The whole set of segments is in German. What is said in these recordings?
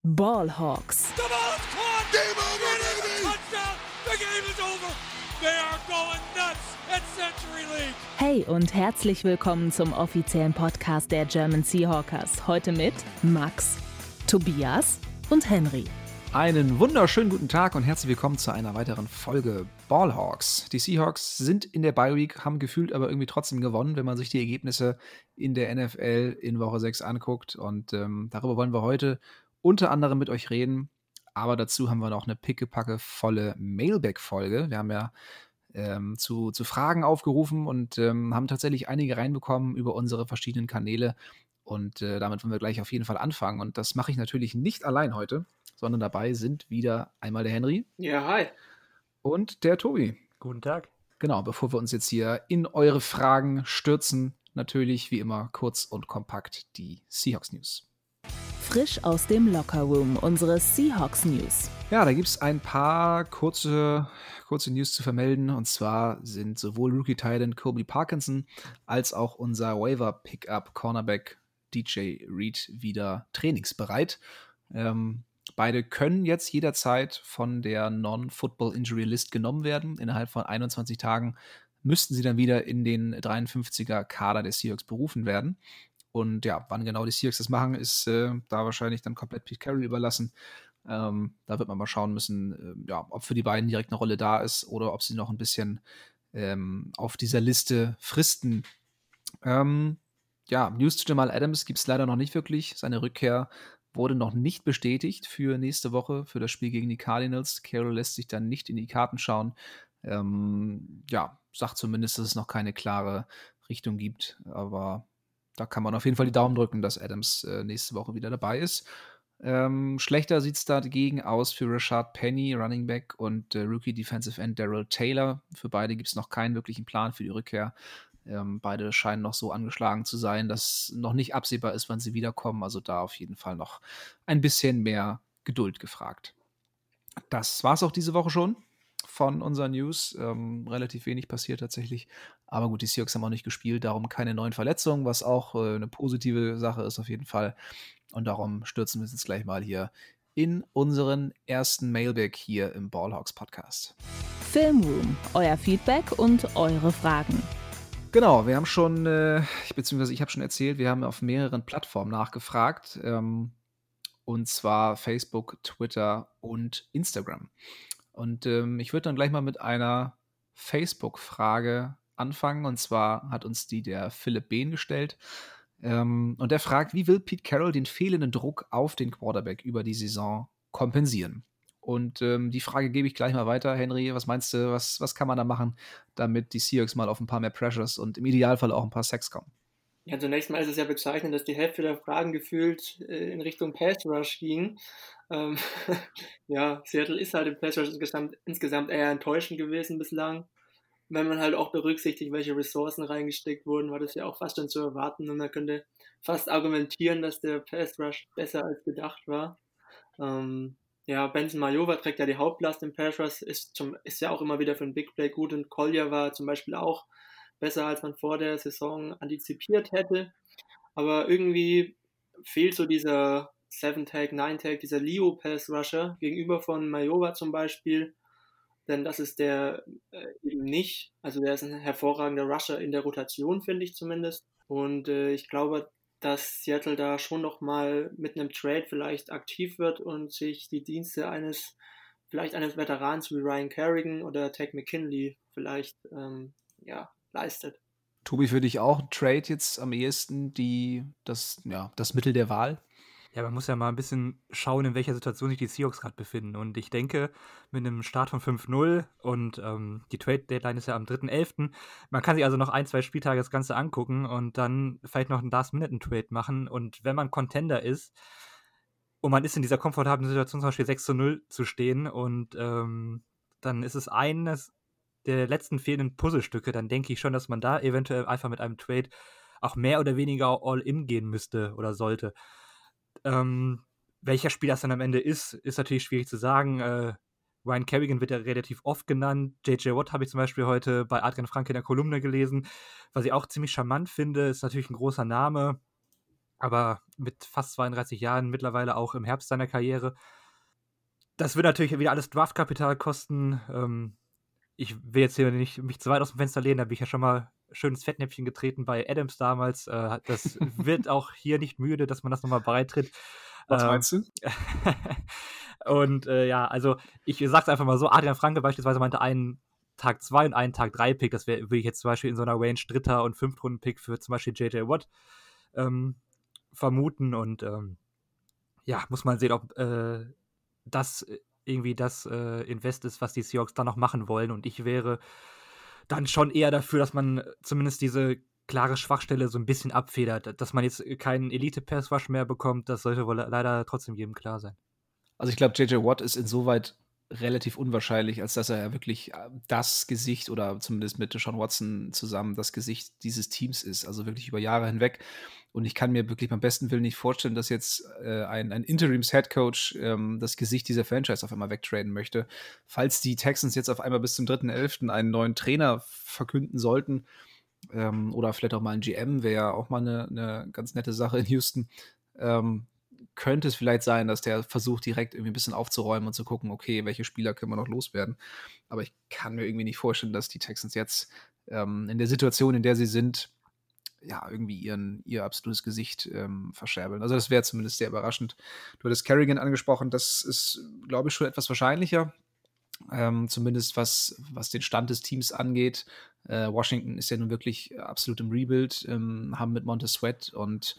Ballhawks. The ball is caught. Game over, baby. Touchdown. The game is over. They are going nuts at Century League. Hey und herzlich willkommen zum offiziellen Podcast der German Seahawkers. Heute mit Max, Tobias und Henry. Einen wunderschönen guten Tag und herzlich willkommen zu einer weiteren Folge Ballhawks. Die Seahawks sind in der Bye Week, haben gefühlt aber irgendwie trotzdem gewonnen, wenn man sich die Ergebnisse in der NFL in Woche 6 anguckt. Und darüber wollen wir heute unter anderem mit euch reden. Aber dazu haben wir noch eine pickepacke-volle Mailback-Folge. Wir haben ja zu Fragen aufgerufen und haben tatsächlich einige reinbekommen über unsere verschiedenen Kanäle. Und damit wollen wir gleich auf jeden Fall anfangen. Und das mache ich natürlich nicht allein heute, sondern dabei sind wieder einmal der Henry. Ja, hi. Und der Tobi. Guten Tag. Genau, bevor wir uns jetzt hier in eure Fragen stürzen, natürlich wie immer kurz und kompakt die Seahawks News. Frisch aus dem Lockerroom, unsere Seahawks News. Ja, da gibt es ein paar kurze News zu vermelden. Und zwar sind sowohl Rookie-Tight End Colby Parkinson als auch unser Waiver-Pickup-Cornerback DJ Reed wieder trainingsbereit. Beide können jetzt jederzeit von der Non-Football-Injury-List genommen werden. Innerhalb von 21 Tagen müssten sie dann wieder in den 53er-Kader der Seahawks berufen werden. Und ja, wann genau die Seahawks das machen, ist da wahrscheinlich dann komplett Pete Carroll überlassen. Da wird man mal schauen müssen, ob für die beiden direkt eine Rolle da ist oder ob sie noch ein bisschen auf dieser Liste fristen. News zu Jamal Adams gibt es leider noch nicht wirklich. Seine Rückkehr wurde noch nicht bestätigt für nächste Woche, für das Spiel gegen die Cardinals. Carroll lässt sich dann nicht in die Karten schauen. Sagt zumindest, dass es noch keine klare Richtung gibt. Aber da kann man auf jeden Fall die Daumen drücken, dass Adams nächste Woche wieder dabei ist. Schlechter sieht es dagegen aus für Rashad Penny, Running Back, und Rookie Defensive End Darrell Taylor. Für beide gibt es noch keinen wirklichen Plan für die Rückkehr. Beide scheinen noch so angeschlagen zu sein, dass noch nicht absehbar ist, wann sie wiederkommen. Also da auf jeden Fall noch ein bisschen mehr Geduld gefragt. Das war es auch diese Woche schon von unseren News. Relativ wenig passiert tatsächlich. Aber gut, die Seahawks haben auch nicht gespielt, darum keine neuen Verletzungen, was auch eine positive Sache ist auf jeden Fall. Und darum stürzen wir uns jetzt gleich mal hier in unseren ersten Mailback hier im Ballhawks Podcast. Filmroom, euer Feedback und eure Fragen. Genau, wir haben schon, ich habe schon erzählt, wir haben auf mehreren Plattformen nachgefragt. Und zwar Facebook, Twitter und Instagram. Und ich würde dann gleich mal mit einer Facebook-Frage anfangen. Und zwar hat uns die der Philipp Behn gestellt. Und der fragt, wie will Pete Carroll den fehlenden Druck auf den Quarterback über die Saison kompensieren? Und die Frage gebe ich gleich mal weiter. Henry, was meinst du, was kann man da machen, damit die Seahawks mal auf ein paar mehr Pressures und im Idealfall auch ein paar Sacks kommen? Ja, zunächst mal ist es ja bezeichnend, dass die Hälfte der Fragen gefühlt in Richtung Pass Rush ging. Seattle ist halt im Pass Rush insgesamt eher enttäuschend gewesen bislang. Wenn man halt auch berücksichtigt, welche Ressourcen reingesteckt wurden, war das ja auch fast schon zu erwarten. Und man könnte fast argumentieren, dass der Pass Rush besser als gedacht war. Benson Mayowa trägt ja die Hauptlast im Pass Rush, ist ja auch immer wieder für ein Big Play gut. Und Collier war zum Beispiel auch besser, als man vor der Saison antizipiert hätte. Aber irgendwie fehlt so dieser 7-Tag, 9-Tag, dieser Leo-Pass-Rusher gegenüber von Mayowa zum Beispiel. Denn das ist der eben nicht. Also der ist ein hervorragender Rusher in der Rotation, finde ich zumindest. Und ich glaube, dass Seattle da schon noch mal mit einem Trade vielleicht aktiv wird und sich die Dienste eines Veterans wie Ryan Kerrigan oder Takk McKinley vielleicht leistet. Tobi, für dich auch ein Trade jetzt am ehesten das Mittel der Wahl? Ja, man muss ja mal ein bisschen schauen, in welcher Situation sich die Seahawks gerade befinden. Und ich denke, mit einem Start von 5-0 und die Trade-Deadline ist ja am 3.11., man kann sich also noch 1-2 Spieltage das Ganze angucken und dann vielleicht noch einen Last-Minute-Trade machen. Und wenn man Contender ist und man ist in dieser komfortablen Situation, zum Beispiel 6-0 zu stehen und dann ist es eines der letzten fehlenden Puzzlestücke, dann denke ich schon, dass man da eventuell einfach mit einem Trade auch mehr oder weniger all-in gehen müsste oder sollte. Welcher Spieler das dann am Ende ist natürlich schwierig zu sagen. Ryan Kerrigan wird ja relativ oft genannt. J.J. Watt habe ich zum Beispiel heute bei Adrian Franke in der Kolumne gelesen. Was ich auch ziemlich charmant finde, ist natürlich ein großer Name. aber mit fast 32 Jahren, mittlerweile auch im Herbst seiner Karriere. Das wird natürlich wieder alles Draftkapital kosten. Ich will jetzt hier nicht mich zu weit aus dem Fenster lehnen, da bin ich ja schon mal schön ins Fettnäpfchen getreten bei Adams damals. Das wird auch hier nicht müde, dass man das nochmal breitritt. Was meinst du? Und also ich sag's einfach mal so, Adrian Franke beispielsweise meinte einen Tag 2 und einen Tag 3 Pick, das würde ich jetzt zum Beispiel in so einer Range 3. und 5. Runden Pick für zum Beispiel J.J. Watt vermuten und muss man sehen, ob das irgendwie das Invest ist, was die Seahawks dann noch machen wollen. Und ich wäre dann schon eher dafür, dass man zumindest diese klare Schwachstelle so ein bisschen abfedert. Dass man jetzt keinen Elite-Pass-Rush mehr bekommt, das sollte wohl leider trotzdem jedem klar sein. Also ich glaube, J.J. Watt ist insoweit relativ unwahrscheinlich, als dass er ja wirklich das Gesicht oder zumindest mit Deshaun Watson zusammen das Gesicht dieses Teams ist, also wirklich über Jahre hinweg. Und ich kann mir wirklich beim besten Willen nicht vorstellen, dass jetzt ein Interims-Headcoach das Gesicht dieser Franchise auf einmal wegtraden möchte. Falls die Texans jetzt auf einmal bis zum 3.11. einen neuen Trainer verkünden sollten, oder vielleicht auch mal ein GM, wäre ja auch mal eine ganz nette Sache in Houston, könnte es vielleicht sein, dass der versucht, direkt irgendwie ein bisschen aufzuräumen und zu gucken, okay, welche Spieler können wir noch loswerden. Aber ich kann mir irgendwie nicht vorstellen, dass die Texans jetzt in der Situation, in der sie sind, ja, irgendwie ihr absolutes Gesicht verscherbeln. Also das wäre zumindest sehr überraschend. Du hattest Kerrigan angesprochen, das ist, glaube ich, schon etwas wahrscheinlicher. Zumindest was den Stand des Teams angeht. Washington ist ja nun wirklich absolut im Rebuild, haben mit Montez Sweat und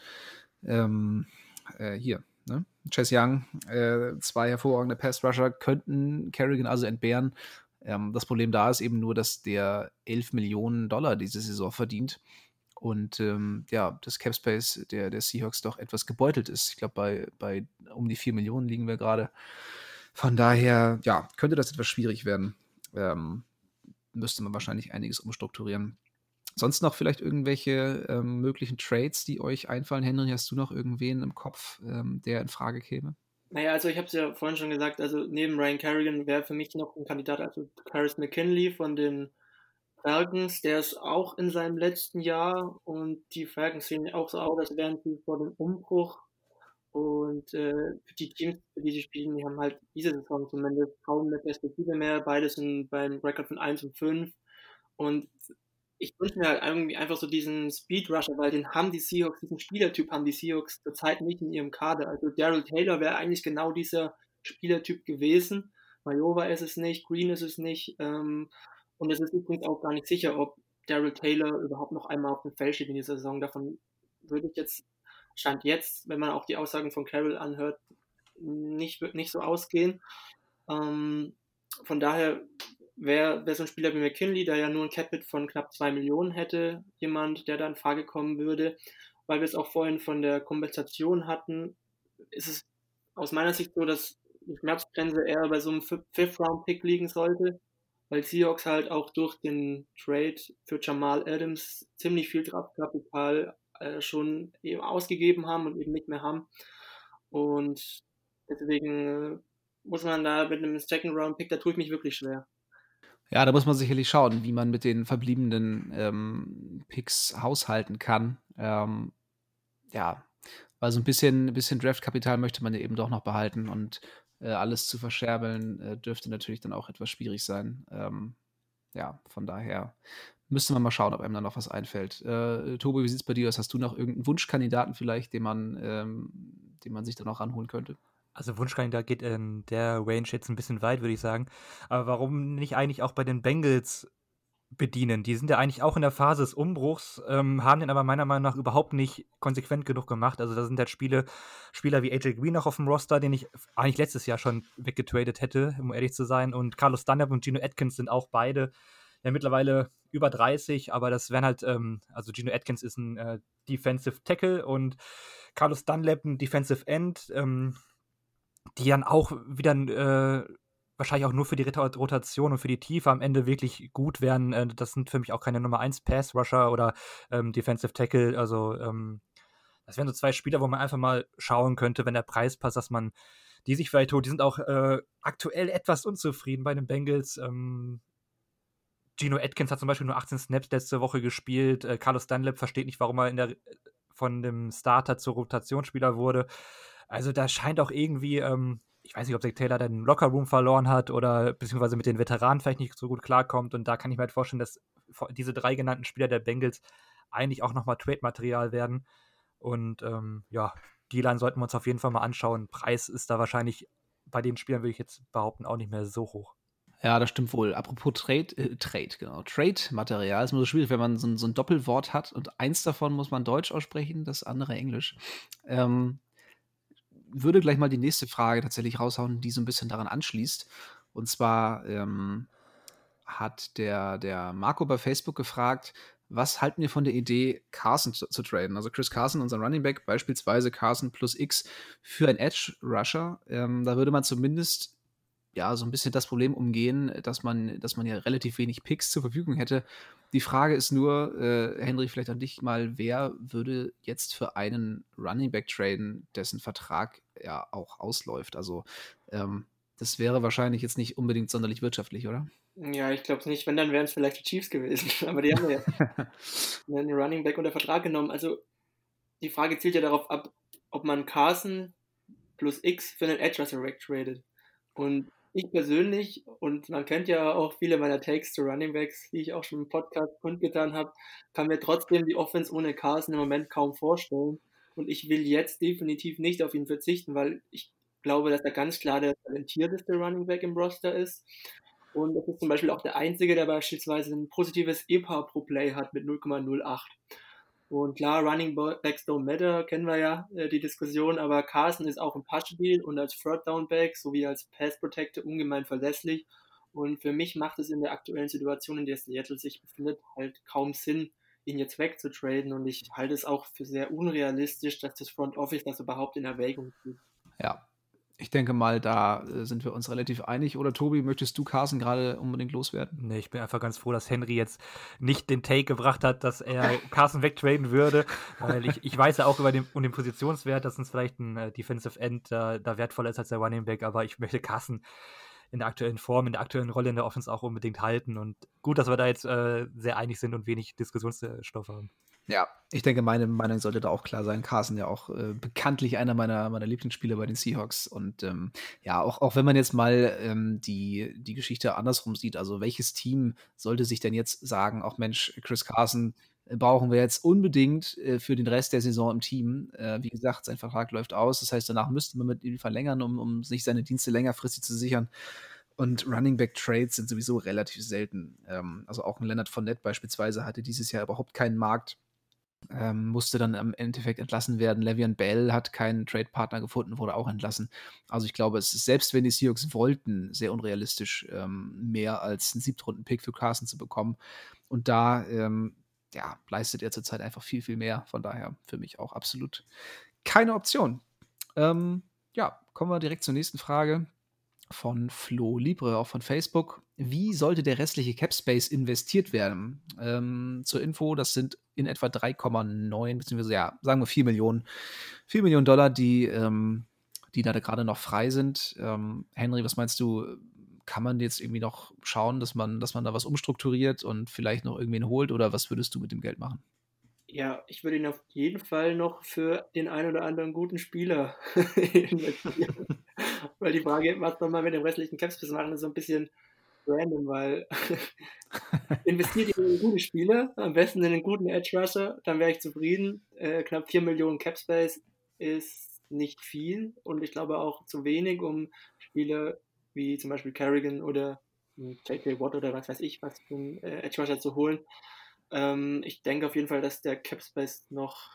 Chase Young, 2 hervorragende Pass-Rusher, könnten Kerrigan also entbehren. Das Problem da ist eben nur, dass der $11 Millionen diese Saison verdient und das Capspace der Seahawks doch etwas gebeutelt ist. Ich glaube, bei um die 4 Millionen liegen wir gerade. Von daher, ja, könnte das etwas schwierig werden. Müsste man wahrscheinlich einiges umstrukturieren. Sonst noch vielleicht irgendwelche möglichen Trades, die euch einfallen? Henry, hast du noch irgendwen im Kopf, der in Frage käme? Naja, also ich habe es ja vorhin schon gesagt, also neben Ryan Kerrigan wäre für mich noch ein Kandidat, also Karis McKinley von den Falcons, der ist auch in seinem letzten Jahr und die Falcons sehen auch so aus, als wären sie vor dem Umbruch. Und die Teams, für die sie spielen, die haben halt diese Saison zumindest kaum eine Perspektive mehr. Beide sind beim Rekord von 1-5. Und ich wünsche mir halt irgendwie einfach so diesen Speed Rusher, weil den haben die Seahawks, diesen Spielertyp haben die Seahawks zurzeit nicht in ihrem Kader. Also Darrell Taylor wäre eigentlich genau dieser Spielertyp gewesen. Majova ist es nicht, Green ist es nicht. Und es ist übrigens auch gar nicht sicher, ob Darrell Taylor überhaupt noch einmal auf dem Feld steht in dieser Saison. Davon würde ich jetzt, Stand jetzt, wenn man auch die Aussagen von Carroll anhört, nicht so ausgehen. Von daher wäre so ein Spieler wie McKinley, der ja nur ein Cap-Hit von knapp 2 Millionen hätte, jemand, der da in Frage kommen würde. Weil wir es auch vorhin von der Kompensation hatten, ist es aus meiner Sicht so, dass die Schmerzgrenze eher bei so einem Fifth-Round-Pick liegen sollte, weil Seahawks halt auch durch den Trade für Jamal Adams ziemlich viel Draftkapital schon eben ausgegeben haben und eben nicht mehr haben. Und deswegen muss man da mit einem Second-Round-Pick, da tue ich mich wirklich schwer. Ja, da muss man sicherlich schauen, wie man mit den verbliebenen Picks haushalten kann. Weil so ein bisschen Draftkapital möchte man ja eben doch noch behalten und alles zu verscherbeln dürfte natürlich dann auch etwas schwierig sein. Von daher müsste man mal schauen, ob einem da noch was einfällt. Tobi, wie sieht es bei dir aus? Hast du noch irgendeinen Wunschkandidaten vielleicht, den man sich dann noch ranholen könnte? Also Wunschkandidat geht in der Range jetzt ein bisschen weit, würde ich sagen. Aber warum nicht eigentlich auch bei den Bengals bedienen? Die sind ja eigentlich auch in der Phase des Umbruchs, haben den aber meiner Meinung nach überhaupt nicht konsequent genug gemacht. Also da sind halt Spieler wie AJ Green noch auf dem Roster, den ich eigentlich letztes Jahr schon weggetradet hätte, um ehrlich zu sein. Und Carlos Dunlap und Geno Atkins sind auch beide ja mittlerweile über 30, aber das wären halt, also Geno Atkins ist ein Defensive Tackle und Carlos Dunlap ein Defensive End, die dann auch wieder wahrscheinlich auch nur für die Rotation und für die Tiefe am Ende wirklich gut wären. Das sind für mich auch keine Nummer 1 Pass-Rusher oder Defensive Tackle. Also das wären so 2 Spieler, wo man einfach mal schauen könnte, wenn der Preis passt, dass man die sich vielleicht holt. Die sind auch aktuell etwas unzufrieden bei den Bengals. Geno Atkins hat zum Beispiel nur 18 Snaps letzte Woche gespielt. Carlos Dunlap versteht nicht, warum er in der von dem Starter zur Rotationsspieler wurde. Also da scheint auch irgendwie, ich weiß nicht, ob Zach Taylor den Lockerroom verloren hat oder beziehungsweise mit den Veteranen vielleicht nicht so gut klarkommt. Und da kann ich mir halt vorstellen, dass diese 3 genannten Spieler der Bengals eigentlich auch nochmal Trade-Material werden. Und D-Line sollten wir uns auf jeden Fall mal anschauen. Preis ist da wahrscheinlich bei den Spielern, würde ich jetzt behaupten, auch nicht mehr so hoch. Ja, das stimmt wohl. Apropos Trade-Material ist immer so schwierig, wenn man so ein Doppelwort hat und eins davon muss man Deutsch aussprechen, das andere Englisch. Würde gleich mal die nächste Frage tatsächlich raushauen, die so ein bisschen daran anschließt. Und zwar hat der Marco bei Facebook gefragt, was halten wir von der Idee, Carson zu traden? Also Chris Carson, unser Running Back, beispielsweise Carson plus X für einen Edge-Rusher. Da würde man zumindest ja so ein bisschen das Problem umgehen, dass man ja relativ wenig Picks zur Verfügung hätte. Die Frage ist nur, Henry, vielleicht an dich mal, wer würde jetzt für einen Running Back traden, dessen Vertrag ja auch ausläuft? Also das wäre wahrscheinlich jetzt nicht unbedingt sonderlich wirtschaftlich, oder? Ja, ich glaube es nicht. Wenn, dann wären es vielleicht die Chiefs gewesen. Aber die haben ja einen Running Back unter Vertrag genommen. Also die Frage zielt ja darauf ab, ob man Carson plus X für einen Edge Rusher wegtradet. Und ich persönlich, und man kennt ja auch viele meiner Takes zu Running Backs, die ich auch schon im Podcast kundgetan habe, kann mir trotzdem die Offense ohne Carson im Moment kaum vorstellen. Und ich will jetzt definitiv nicht auf ihn verzichten, weil ich glaube, dass er ganz klar der talentierteste Running Back im Roster ist. Und das ist zum Beispiel auch der einzige, der beispielsweise ein positives EPA pro Play hat mit 0,08. Und klar, Running Backs don't matter, kennen wir ja die Diskussion, aber Carson ist auch im Passspiel und als Third Down Back sowie als Pass Protector ungemein verlässlich. Und für mich macht es in der aktuellen Situation, in der Seattle sich befindet, halt kaum Sinn, ihn jetzt wegzutraden. Und ich halte es auch für sehr unrealistisch, dass das Front Office das überhaupt in Erwägung zieht. Ja, ich denke mal, da sind wir uns relativ einig. Oder Tobi, möchtest du Carson gerade unbedingt loswerden? Nee, ich bin einfach ganz froh, dass Henry jetzt nicht den Take gebracht hat, dass er Carson wegtraden würde, weil ich weiß ja auch um den Positionswert, dass uns vielleicht ein Defensive End da wertvoller ist als der Running Back, aber ich möchte Carson in der aktuellen Form, in der aktuellen Rolle in der Offense auch unbedingt halten. Und gut, dass wir da jetzt sehr einig sind und wenig Diskussionsstoff haben. Ja, ich denke, meine Meinung sollte da auch klar sein. Carson ja auch bekanntlich einer meiner Lieblingsspieler bei den Seahawks. Und ja, auch wenn man jetzt mal die Geschichte andersrum sieht, also welches Team sollte sich denn jetzt sagen, auch Mensch, Chris Carson brauchen wir jetzt unbedingt für den Rest der Saison im Team. Wie gesagt, sein Vertrag läuft aus. Das heißt, danach müsste man mit ihm verlängern, um sich seine Dienste längerfristig zu sichern. Und Running Back Trades sind sowieso relativ selten. Also auch ein Leonard Fournette beispielsweise hatte dieses Jahr überhaupt keinen Markt. Musste dann im Endeffekt entlassen werden. Le'Veon Bell hat keinen Trade-Partner gefunden, wurde auch entlassen. Also ich glaube, es ist, selbst wenn die Seahawks wollten, sehr unrealistisch, mehr als einen 7-Runden-Pick für Carson zu bekommen. Und da leistet er zurzeit einfach viel, viel mehr. Von daher für mich auch absolut keine Option. Kommen wir direkt zur nächsten Frage von Flo Libre, auch von Facebook. Wie sollte der restliche Cap Space investiert werden? Zur Info, das sind in etwa 3,9, beziehungsweise sagen wir 4 Millionen $, die da gerade noch frei sind. Henry, was meinst du? Kann man jetzt irgendwie noch schauen, dass man da was umstrukturiert und vielleicht noch irgendwen holt, oder was würdest du mit dem Geld machen? Ja, ich würde ihn auf jeden Fall noch für den einen oder anderen guten Spieler investieren. Weil die Frage, was soll man mit dem restlichen Capspace machen, ist so ein bisschen random, weil investiert ihr in gute Spieler, am besten in einen guten Edge Rusher, dann wäre ich zufrieden. Knapp 4 Millionen Capspace ist nicht viel und ich glaube auch zu wenig, um Spieler wie zum Beispiel Kerrigan oder J.K. Watt oder was weiß ich, was für einen Edge Rusher zu holen. Ich denke auf jeden Fall, dass der Capspace noch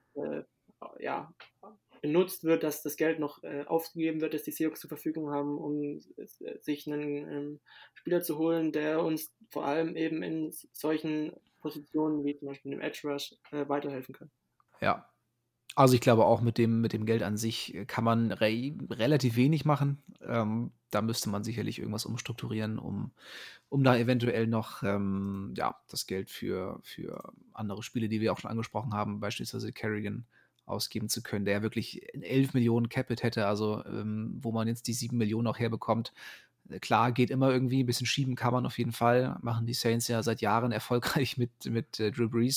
benutzt wird, dass das Geld noch aufgegeben wird, dass die Seahawks zur Verfügung haben, um sich einen Spieler zu holen, der uns vor allem eben in solchen Positionen wie zum Beispiel im Edge Rush weiterhelfen kann. Ja, also ich glaube auch mit dem Geld an sich kann man relativ wenig machen. Da müsste man sicherlich irgendwas umstrukturieren, um da eventuell noch das Geld für andere Spiele, die wir auch schon angesprochen haben, beispielsweise Kerrigan, ausgeben zu können, der ja wirklich 11 Millionen Capit hätte, also wo man jetzt die 7 Millionen auch herbekommt. Klar, geht immer irgendwie, ein bisschen schieben kann man auf jeden Fall. Machen die Saints ja seit Jahren erfolgreich mit Drew Brees.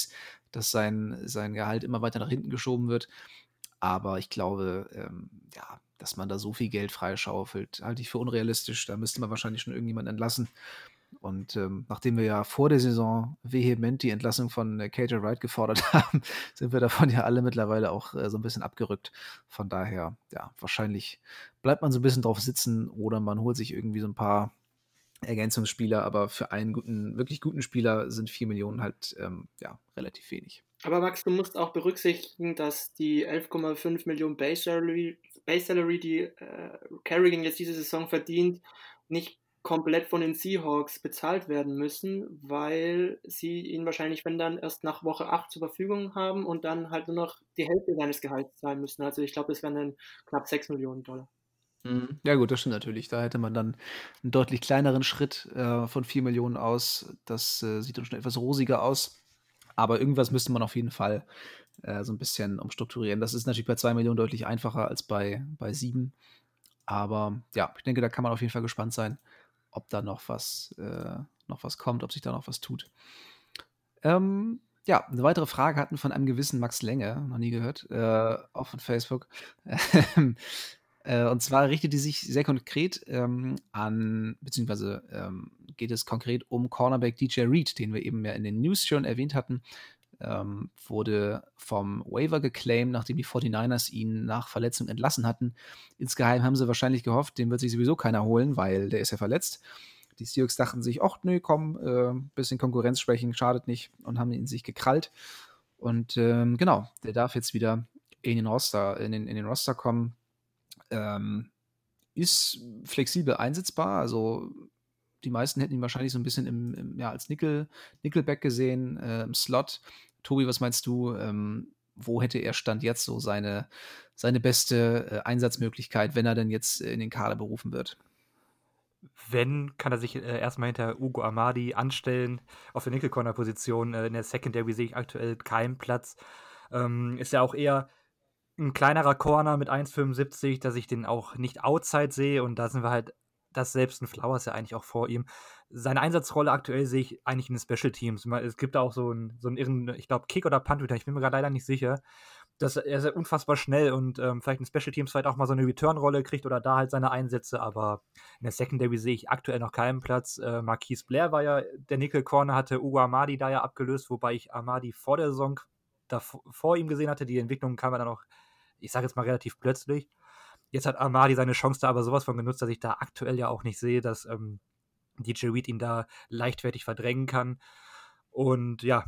dass sein Gehalt immer weiter nach hinten geschoben wird. Aber ich glaube, dass man da so viel Geld freischaufelt, halte ich für unrealistisch. Da müsste man wahrscheinlich schon irgendjemanden entlassen. Und nachdem wir ja vor der Saison vehement die Entlassung von KJ Wright gefordert haben, sind wir davon ja alle mittlerweile auch so ein bisschen abgerückt. Von daher, ja, wahrscheinlich bleibt man so ein bisschen drauf sitzen oder man holt sich irgendwie so ein paar Ergänzungsspieler, aber für einen wirklich guten Spieler sind 4 Millionen halt relativ wenig. Aber Max, du musst auch berücksichtigen, dass die 11,5 Millionen Base Salary, die Kerrigan jetzt diese Saison verdient, nicht komplett von den Seahawks bezahlt werden müssen, weil sie ihn wahrscheinlich, wenn dann, erst nach Woche 8 zur Verfügung haben und dann halt nur noch die Hälfte seines Gehalts zahlen müssen. Also ich glaube, das wären dann knapp 6 Millionen Dollar. Ja gut, das stimmt natürlich. Da hätte man dann einen deutlich kleineren Schritt von 4 Millionen aus. Das sieht dann schon etwas rosiger aus. Aber irgendwas müsste man auf jeden Fall so ein bisschen umstrukturieren. Das ist natürlich bei 2 Millionen deutlich einfacher als bei 7. Aber ja, ich denke, da kann man auf jeden Fall gespannt sein, ob da noch was kommt, ob sich da noch was tut. Eine weitere Frage hatten von einem gewissen Max Lenge, noch nie gehört, auch von Facebook. Und zwar richtet die sich sehr konkret geht es konkret um Cornerback DJ Reed, den wir eben ja in den News schon erwähnt hatten. Wurde vom Waiver geclaimed, nachdem die 49ers ihn nach Verletzung entlassen hatten. Insgeheim haben sie wahrscheinlich gehofft, den wird sich sowieso keiner holen, weil der ist ja verletzt. Die Seahawks dachten sich, ach nö, komm, bisschen Konkurrenzschwächen, schadet nicht, und haben ihn sich gekrallt. Und der darf jetzt wieder in den Roster kommen. Ist flexibel einsetzbar, also die meisten hätten ihn wahrscheinlich so ein bisschen als Nickelback gesehen, im Slot. Tobi, was meinst du, wo hätte er Stand jetzt so seine beste Einsatzmöglichkeit, wenn er denn jetzt in den Kader berufen wird? Wenn, kann er sich erstmal hinter Ugo Amadi anstellen. Auf der Nickel-Corner-Position in der Secondary sehe ich aktuell keinen Platz. Ist ja auch eher ein kleinerer Corner mit 1,75, dass ich den auch nicht outside sehe, und da sind wir halt, dass selbst ein Flowers ja eigentlich auch vor ihm. Seine Einsatzrolle aktuell sehe ich eigentlich in den Special Teams. Es gibt da auch so einen irren, ich glaube, Kick- oder Punt-Return, ich bin mir gerade leider nicht sicher. Er ist ja unfassbar schnell und vielleicht in Special Teams vielleicht auch mal so eine Return-Rolle kriegt oder da halt seine Einsätze, aber in der Secondary sehe ich aktuell noch keinen Platz. Marquise Blair war ja der Nickel-Corner, hatte Ugo Amadi da ja abgelöst, wobei ich Amadi vor der Saison vor ihm gesehen hatte. Die Entwicklung kam dann auch, ich sage jetzt mal, relativ plötzlich. Jetzt hat Amadi seine Chance da aber sowas von genutzt, dass ich da aktuell ja auch nicht sehe, dass DJ Reed ihn da leichtfertig verdrängen kann. Und ja,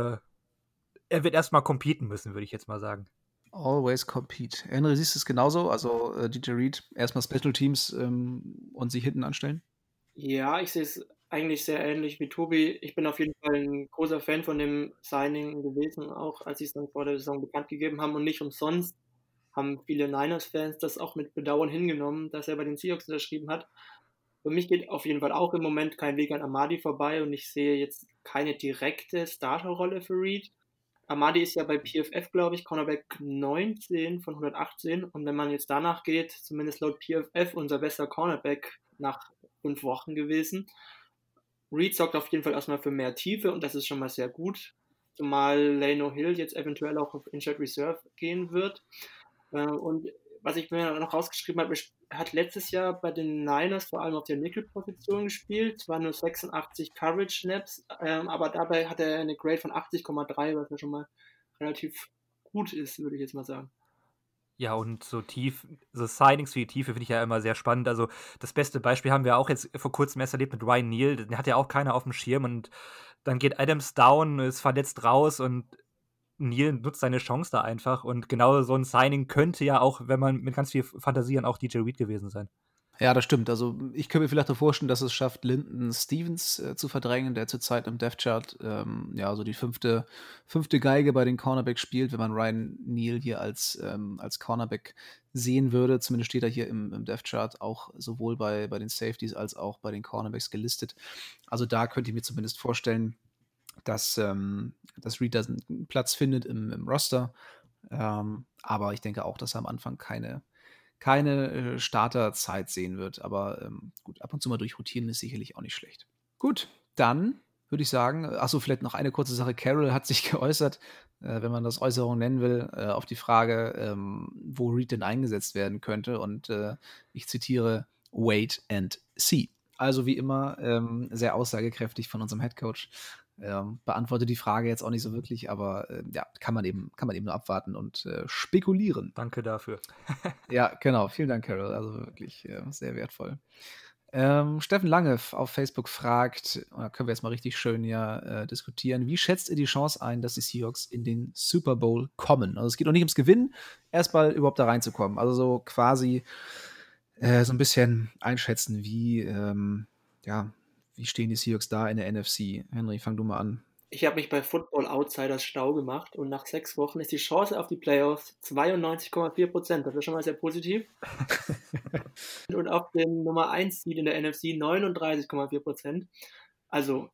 er wird erstmal competen müssen, würde ich jetzt mal sagen. Always compete. Henry, siehst du es genauso? Also DJ Reed erstmal Special Teams und sich hinten anstellen? Ja, ich sehe es eigentlich sehr ähnlich wie Tobi. Ich bin auf jeden Fall ein großer Fan von dem Signing gewesen, auch als sie es dann vor der Saison bekannt gegeben haben, und nicht umsonst haben viele Niners-Fans das auch mit Bedauern hingenommen, dass er bei den Seahawks unterschrieben hat. Für mich geht auf jeden Fall auch im Moment kein Weg an Amadi vorbei, und ich sehe jetzt keine direkte Starterrolle für Reed. Amadi ist ja bei PFF, glaube ich, Cornerback 19 von 118, und wenn man jetzt danach geht, zumindest laut PFF, unser bester Cornerback nach 5 Wochen gewesen. Reed sorgt auf jeden Fall erstmal für mehr Tiefe, und das ist schon mal sehr gut, zumal Lano Hill jetzt eventuell auch auf Injured Reserve gehen wird. Und was ich mir noch rausgeschrieben habe, er hat letztes Jahr bei den Niners vor allem auf der Nickel-Position gespielt, es waren nur 86 Coverage-Snaps, aber dabei hat er eine Grade von 80,3, was ja schon mal relativ gut ist, würde ich jetzt mal sagen. Ja, und so Signings für die Tiefe finde ich ja immer sehr spannend. Also das beste Beispiel haben wir auch jetzt vor kurzem erst erlebt mit Ryan Neal. Den hat ja auch keiner auf dem Schirm, und dann geht Adams down, ist verletzt raus, und Neal nutzt seine Chance da einfach. Und genau so ein Signing könnte ja auch, wenn man mit ganz viel Fantasieren, auch DJ Reed gewesen sein. Ja, das stimmt. Also ich könnte mir vielleicht auch vorstellen, dass es schafft, Lyndon Stevens zu verdrängen, der zurzeit im Depth-Chart so die fünfte Geige bei den Cornerbacks spielt, wenn man Ryan Neal hier als Cornerback sehen würde. Zumindest steht er hier im Depth-Chart auch sowohl bei den Safeties als auch bei den Cornerbacks gelistet. Also da könnte ich mir zumindest vorstellen, dass Reed da einen Platz findet im Roster. Aber ich denke auch, dass er am Anfang keine Starterzeit sehen wird. Aber gut, ab und zu mal durchrotieren ist sicherlich auch nicht schlecht. Gut, dann würde ich sagen. Achso, vielleicht noch eine kurze Sache. Carroll hat sich geäußert, wenn man das Äußerung nennen will, auf die Frage, wo Reed denn eingesetzt werden könnte. Und ich zitiere, wait and see. Also wie immer sehr aussagekräftig von unserem Headcoach. Beantworte die Frage jetzt auch nicht so wirklich, aber ja, kann man eben nur abwarten und spekulieren. Danke dafür. Ja, genau. Vielen Dank, Carol. Also wirklich sehr wertvoll. Steffen Lange auf Facebook fragt, da können wir jetzt mal richtig schön diskutieren, wie schätzt ihr die Chance ein, dass die Seahawks in den Super Bowl kommen? Also es geht auch nicht ums Gewinnen, erstmal überhaupt da reinzukommen. Also so quasi so ein bisschen einschätzen, wie stehen die Seahawks da in der NFC? Henry, fang du mal an. Ich habe mich bei Football Outsiders schlau gemacht und nach 6 Wochen ist die Chance auf die Playoffs 92,4%. Das ist schon mal sehr positiv. Und auf den Nummer 1 Seed in der NFC 39,4%. Also,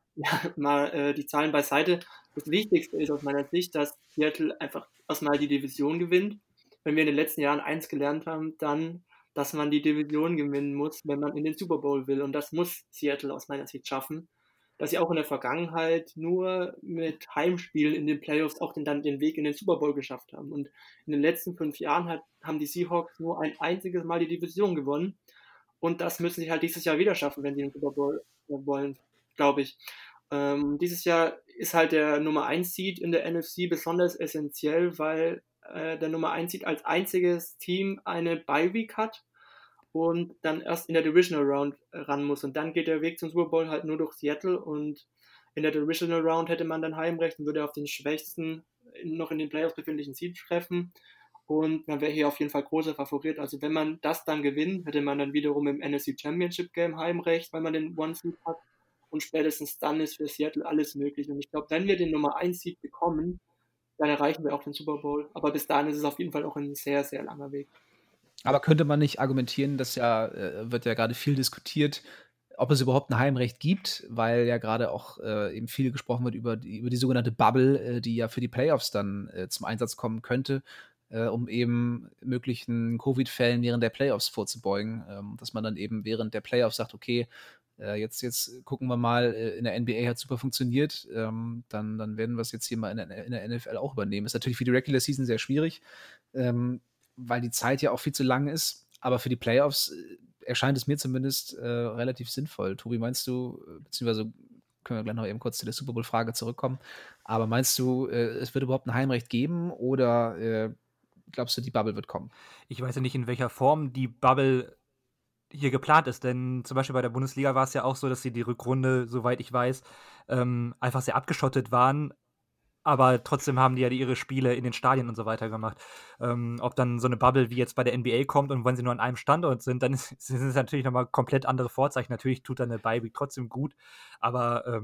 mal die Zahlen beiseite. Das Wichtigste ist aus meiner Sicht, dass Seattle einfach erstmal die Division gewinnt. Wenn wir in den letzten Jahren eins gelernt haben, dann, dass man die Division gewinnen muss, wenn man in den Super Bowl will. Und das muss Seattle aus meiner Sicht schaffen. Dass sie auch in der Vergangenheit nur mit Heimspielen in den Playoffs auch dann den Weg in den Super Bowl geschafft haben. Und in den letzten 5 Jahren haben die Seahawks nur ein einziges Mal die Division gewonnen. Und das müssen sie halt dieses Jahr wieder schaffen, wenn sie den Super Bowl wollen, glaube ich. Dieses Jahr ist halt der Nummer 1 Seed in der NFC besonders essentiell, weil der Nummer 1 Seed als einziges Team eine Bye-Week hat und dann erst in der Divisional Round ran muss. Und dann geht der Weg zum Super Bowl halt nur durch Seattle und in der Divisional Round hätte man dann Heimrecht und würde auf den schwächsten, noch in den Playoffs befindlichen Seed treffen. Und man wäre hier auf jeden Fall großer Favorit. Also wenn man das dann gewinnt, hätte man dann wiederum im NFC Championship Game Heimrecht, weil man den One Seed hat. Und spätestens dann ist für Seattle alles möglich. Und ich glaube, wenn wir den Nummer 1 Seed bekommen, dann erreichen wir auch den Super Bowl. Aber bis dahin ist es auf jeden Fall auch ein sehr, sehr langer Weg. Aber könnte man nicht argumentieren, dass wird ja gerade viel diskutiert, ob es überhaupt ein Heimrecht gibt, weil ja gerade auch eben viel gesprochen wird über die sogenannte Bubble, die ja für die Playoffs dann zum Einsatz kommen könnte, um eben möglichen Covid-Fällen während der Playoffs vorzubeugen, dass man dann eben während der Playoffs sagt, okay, jetzt gucken wir mal, in der NBA hat super funktioniert, dann werden wir es jetzt hier mal in der NFL auch übernehmen. Ist natürlich für die Regular Season sehr schwierig, weil die Zeit ja auch viel zu lang ist, aber für die Playoffs erscheint es mir zumindest relativ sinnvoll. Tobi, meinst du, beziehungsweise können wir gleich noch eben kurz zu der Super Bowl-Frage zurückkommen, aber meinst du, es wird überhaupt ein Heimrecht geben oder glaubst du, die Bubble wird kommen? Ich weiß ja nicht, in welcher Form die Bubble hier geplant ist, denn zum Beispiel bei der Bundesliga war es ja auch so, dass sie die Rückrunde, soweit ich weiß, einfach sehr abgeschottet waren, aber trotzdem haben die ja ihre Spiele in den Stadien und so weiter gemacht. Ob dann so eine Bubble wie jetzt bei der NBA kommt und wenn sie nur an einem Standort sind, dann sind es natürlich nochmal komplett andere Vorzeichen. Natürlich tut dann eine Bye-Week trotzdem gut, aber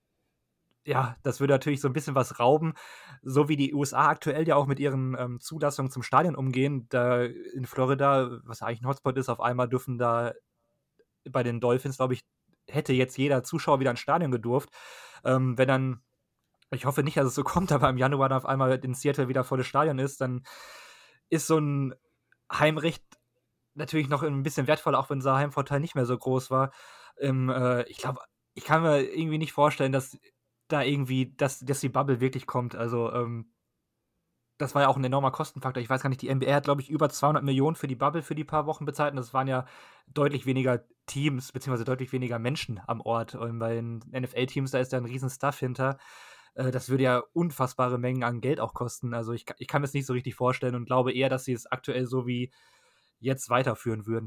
ja, das würde natürlich so ein bisschen was rauben, so wie die USA aktuell ja auch mit ihren Zulassungen zum Stadion umgehen. Da in Florida, was eigentlich ein Hotspot ist, auf einmal dürfen da bei den Dolphins, glaube ich, hätte jetzt jeder Zuschauer wieder ins Stadion gedurft. Wenn dann, ich hoffe nicht, dass es so kommt, aber im Januar dann auf einmal in Seattle wieder volles Stadion ist, dann ist so ein Heimrecht natürlich noch ein bisschen wertvoller, auch wenn unser Heimvorteil nicht mehr so groß war. Ich glaube, ich kann mir irgendwie nicht vorstellen, dass da irgendwie, dass die Bubble wirklich kommt. Also, das war ja auch ein enormer Kostenfaktor. Ich weiß gar nicht, die NBA hat, glaube ich, über 200 Millionen für die Bubble für die paar Wochen bezahlt. Und das waren ja deutlich weniger Teams, beziehungsweise deutlich weniger Menschen am Ort. Und bei den NFL-Teams, da ist da ein riesen Stuff hinter. Das würde ja unfassbare Mengen an Geld auch kosten. Also ich kann mir das nicht so richtig vorstellen und glaube eher, dass sie es aktuell so wie jetzt weiterführen würden.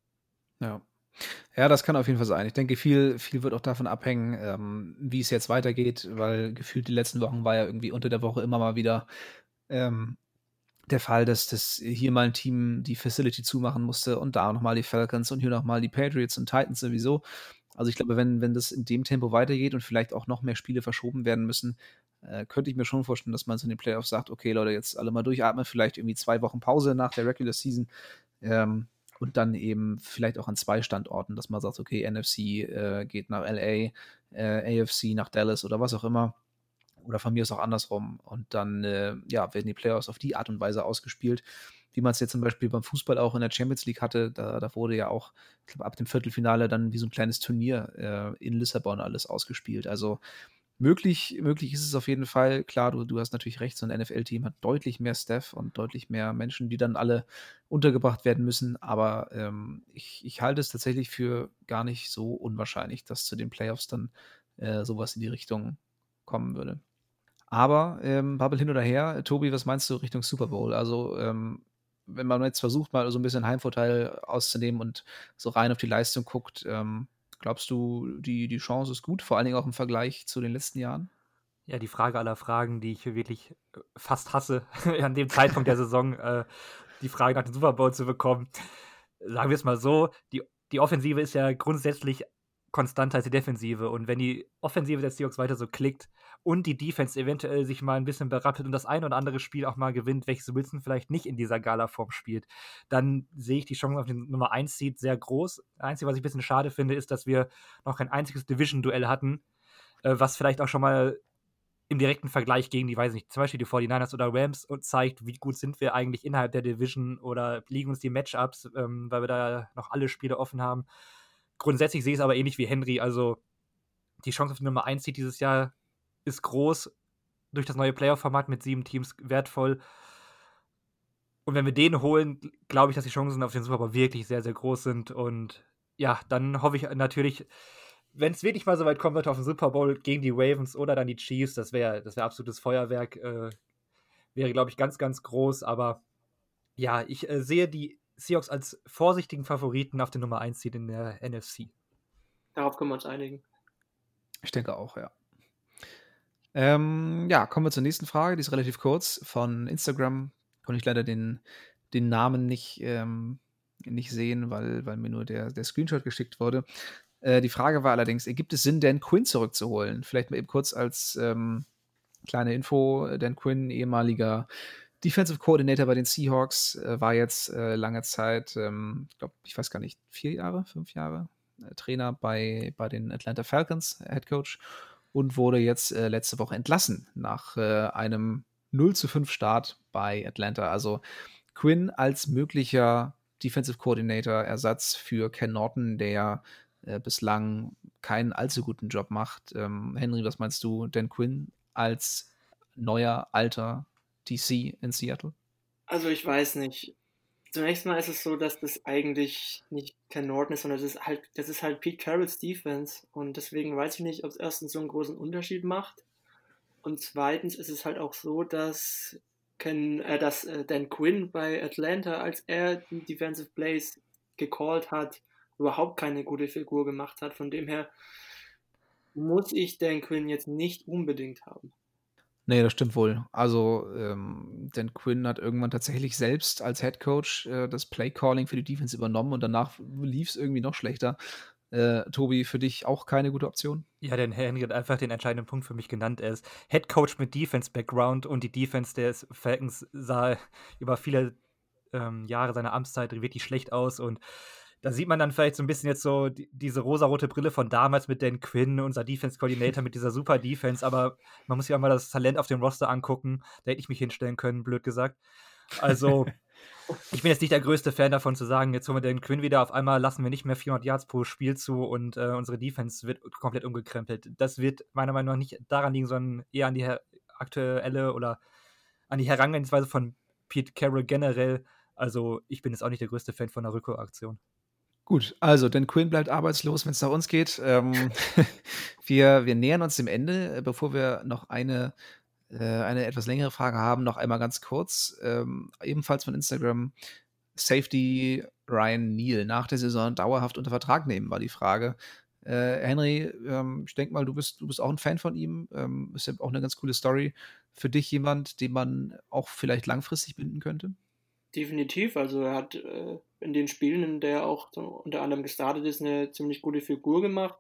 Ja, das kann auf jeden Fall sein. Ich denke, viel wird auch davon abhängen, wie es jetzt weitergeht, weil gefühlt die letzten Wochen war ja irgendwie unter der Woche immer mal wieder der Fall, dass hier mal ein Team die Facility zumachen musste und da nochmal die Falcons und hier nochmal die Patriots und Titans sowieso. Also ich glaube, wenn das in dem Tempo weitergeht und vielleicht auch noch mehr Spiele verschoben werden müssen, könnte ich mir schon vorstellen, dass man so in den Playoffs sagt, okay Leute, jetzt alle mal durchatmen, vielleicht irgendwie 2 Wochen Pause nach der Regular Season und dann eben vielleicht auch an 2 Standorten, dass man sagt, okay, NFC geht nach LA, AFC nach Dallas oder was auch immer. Oder von mir aus auch andersrum. Und dann werden die Playoffs auf die Art und Weise ausgespielt. wie man es jetzt zum Beispiel beim Fußball auch in der Champions League hatte. Da wurde ja auch, ich glaube, ab dem Viertelfinale dann wie so ein kleines Turnier in Lissabon alles ausgespielt. Also möglich ist es auf jeden Fall. Klar, du hast natürlich recht, so ein NFL-Team hat deutlich mehr Staff und deutlich mehr Menschen, die dann alle untergebracht werden müssen. Aber ich halte es tatsächlich für gar nicht so unwahrscheinlich, dass zu den Playoffs dann sowas in die Richtung kommen würde. Aber Bubble hin oder her, Tobi, was meinst du Richtung Super Bowl? Also wenn man jetzt versucht, mal so ein bisschen Heimvorteil auszunehmen und so rein auf die Leistung guckt, glaubst du, die Chance ist gut, vor allen Dingen auch im Vergleich zu den letzten Jahren? Ja, die Frage aller Fragen, die ich wirklich fast hasse, an dem Zeitpunkt der Saison, die Frage nach dem Super Bowl zu bekommen. Sagen wir es mal so, die Offensive ist ja grundsätzlich konstanter als die Defensive. Und wenn die Offensive der Seahawks weiter so klickt und die Defense eventuell sich mal ein bisschen berappelt und das ein oder andere Spiel auch mal gewinnt, welches Wilson vielleicht nicht in dieser Gala-Form spielt, dann sehe ich die Chance auf den Nummer 1 Seed sehr groß. Das Einzige, was ich ein bisschen schade finde, ist, dass wir noch kein einziges Division-Duell hatten, was vielleicht auch schon mal im direkten Vergleich gegen die, weiß ich nicht, zum Beispiel die 49ers oder Rams und zeigt, wie gut sind wir eigentlich innerhalb der Division oder liegen uns die Matchups, weil wir da noch alle Spiele offen haben. Grundsätzlich sehe ich es aber ähnlich wie Henry, also die Chance auf die Nummer 1 Seed dieses Jahr ist groß, durch das neue Playoff-Format mit 7 Teams wertvoll. Und wenn wir den holen, glaube ich, dass die Chancen auf den Super Bowl wirklich sehr, sehr groß sind. Und ja, dann hoffe ich natürlich, wenn es wirklich mal so weit kommen wird auf den Super Bowl gegen die Ravens oder dann die Chiefs, das wäre absolutes Feuerwerk, wäre, glaube ich, ganz, ganz groß. Aber ja, ich sehe die Seahawks als vorsichtigen Favoriten auf den Nummer 1 Seed in der NFC. Darauf können wir uns einigen. Ich denke auch, ja. Ja, kommen wir zur nächsten Frage, die ist relativ kurz, von Instagram. Konnte ich leider den Namen nicht sehen, weil mir nur der Screenshot geschickt wurde. Die Frage war allerdings, ergibt es Sinn, Dan Quinn zurückzuholen? Vielleicht mal eben kurz als kleine Info, Dan Quinn, ehemaliger Defensive Coordinator bei den Seahawks, war jetzt lange Zeit, ich weiß gar nicht, 4 Jahre, 5 Jahre Trainer bei den Atlanta Falcons, Head Coach, und wurde jetzt letzte Woche entlassen nach einem 0-5 Start bei Atlanta. Also Quinn als möglicher Defensive Coordinator, Ersatz für Ken Norton, der bislang keinen allzu guten Job macht. Henry, was meinst du, Dan Quinn als neuer, alter DC in Seattle? Also ich weiß nicht. Zunächst mal ist es so, dass das eigentlich nicht Ken Norton ist, sondern das ist halt Pete Carrolls Defense. Und deswegen weiß ich nicht, ob es erstens so einen großen Unterschied macht. Und zweitens ist es halt auch so, dass Dan Quinn bei Atlanta, als er die Defensive Plays gecallt hat, überhaupt keine gute Figur gemacht hat. Von dem her muss ich Dan Quinn jetzt nicht unbedingt haben. Nee, das stimmt wohl. Also, Dan Quinn hat irgendwann tatsächlich selbst als Head Coach das Play-Calling für die Defense übernommen und danach lief es irgendwie noch schlechter. Tobi, für dich auch keine gute Option? Ja, denn Henry hat einfach den entscheidenden Punkt für mich genannt. Er ist Head Coach mit Defense-Background und die Defense des Falcons sah über viele Jahre seiner Amtszeit wirklich schlecht aus und da sieht man dann vielleicht so ein bisschen jetzt so diese rosarote Brille von damals mit Dan Quinn, unser Defense-Coordinator mit dieser super Defense, aber man muss sich auch mal das Talent auf dem Roster angucken. Da hätte ich mich hinstellen können, blöd gesagt. Also, ich bin jetzt nicht der größte Fan davon zu sagen, jetzt holen wir Dan Quinn wieder, auf einmal lassen wir nicht mehr 400 Yards pro Spiel zu und unsere Defense wird komplett umgekrempelt. Das wird meiner Meinung nach nicht daran liegen, sondern eher an die aktuelle oder an die Herangehensweise von Pete Carroll generell. Also, ich bin jetzt auch nicht der größte Fan von der Rückholaktion. Gut, also Dan Quinn bleibt arbeitslos, wenn es nach uns geht. Wir nähern uns dem Ende. Bevor wir noch eine etwas längere Frage haben, noch einmal ganz kurz. Ebenfalls von Instagram, Safety Ryan Neal nach der Saison dauerhaft unter Vertrag nehmen, war die Frage. Henry, ich denke mal, du bist auch ein Fan von ihm. Ist ja auch eine ganz coole Story. Für dich jemand, den man auch vielleicht langfristig binden könnte? Definitiv, also er hat in den Spielen, in der er auch unter anderem gestartet ist, eine ziemlich gute Figur gemacht.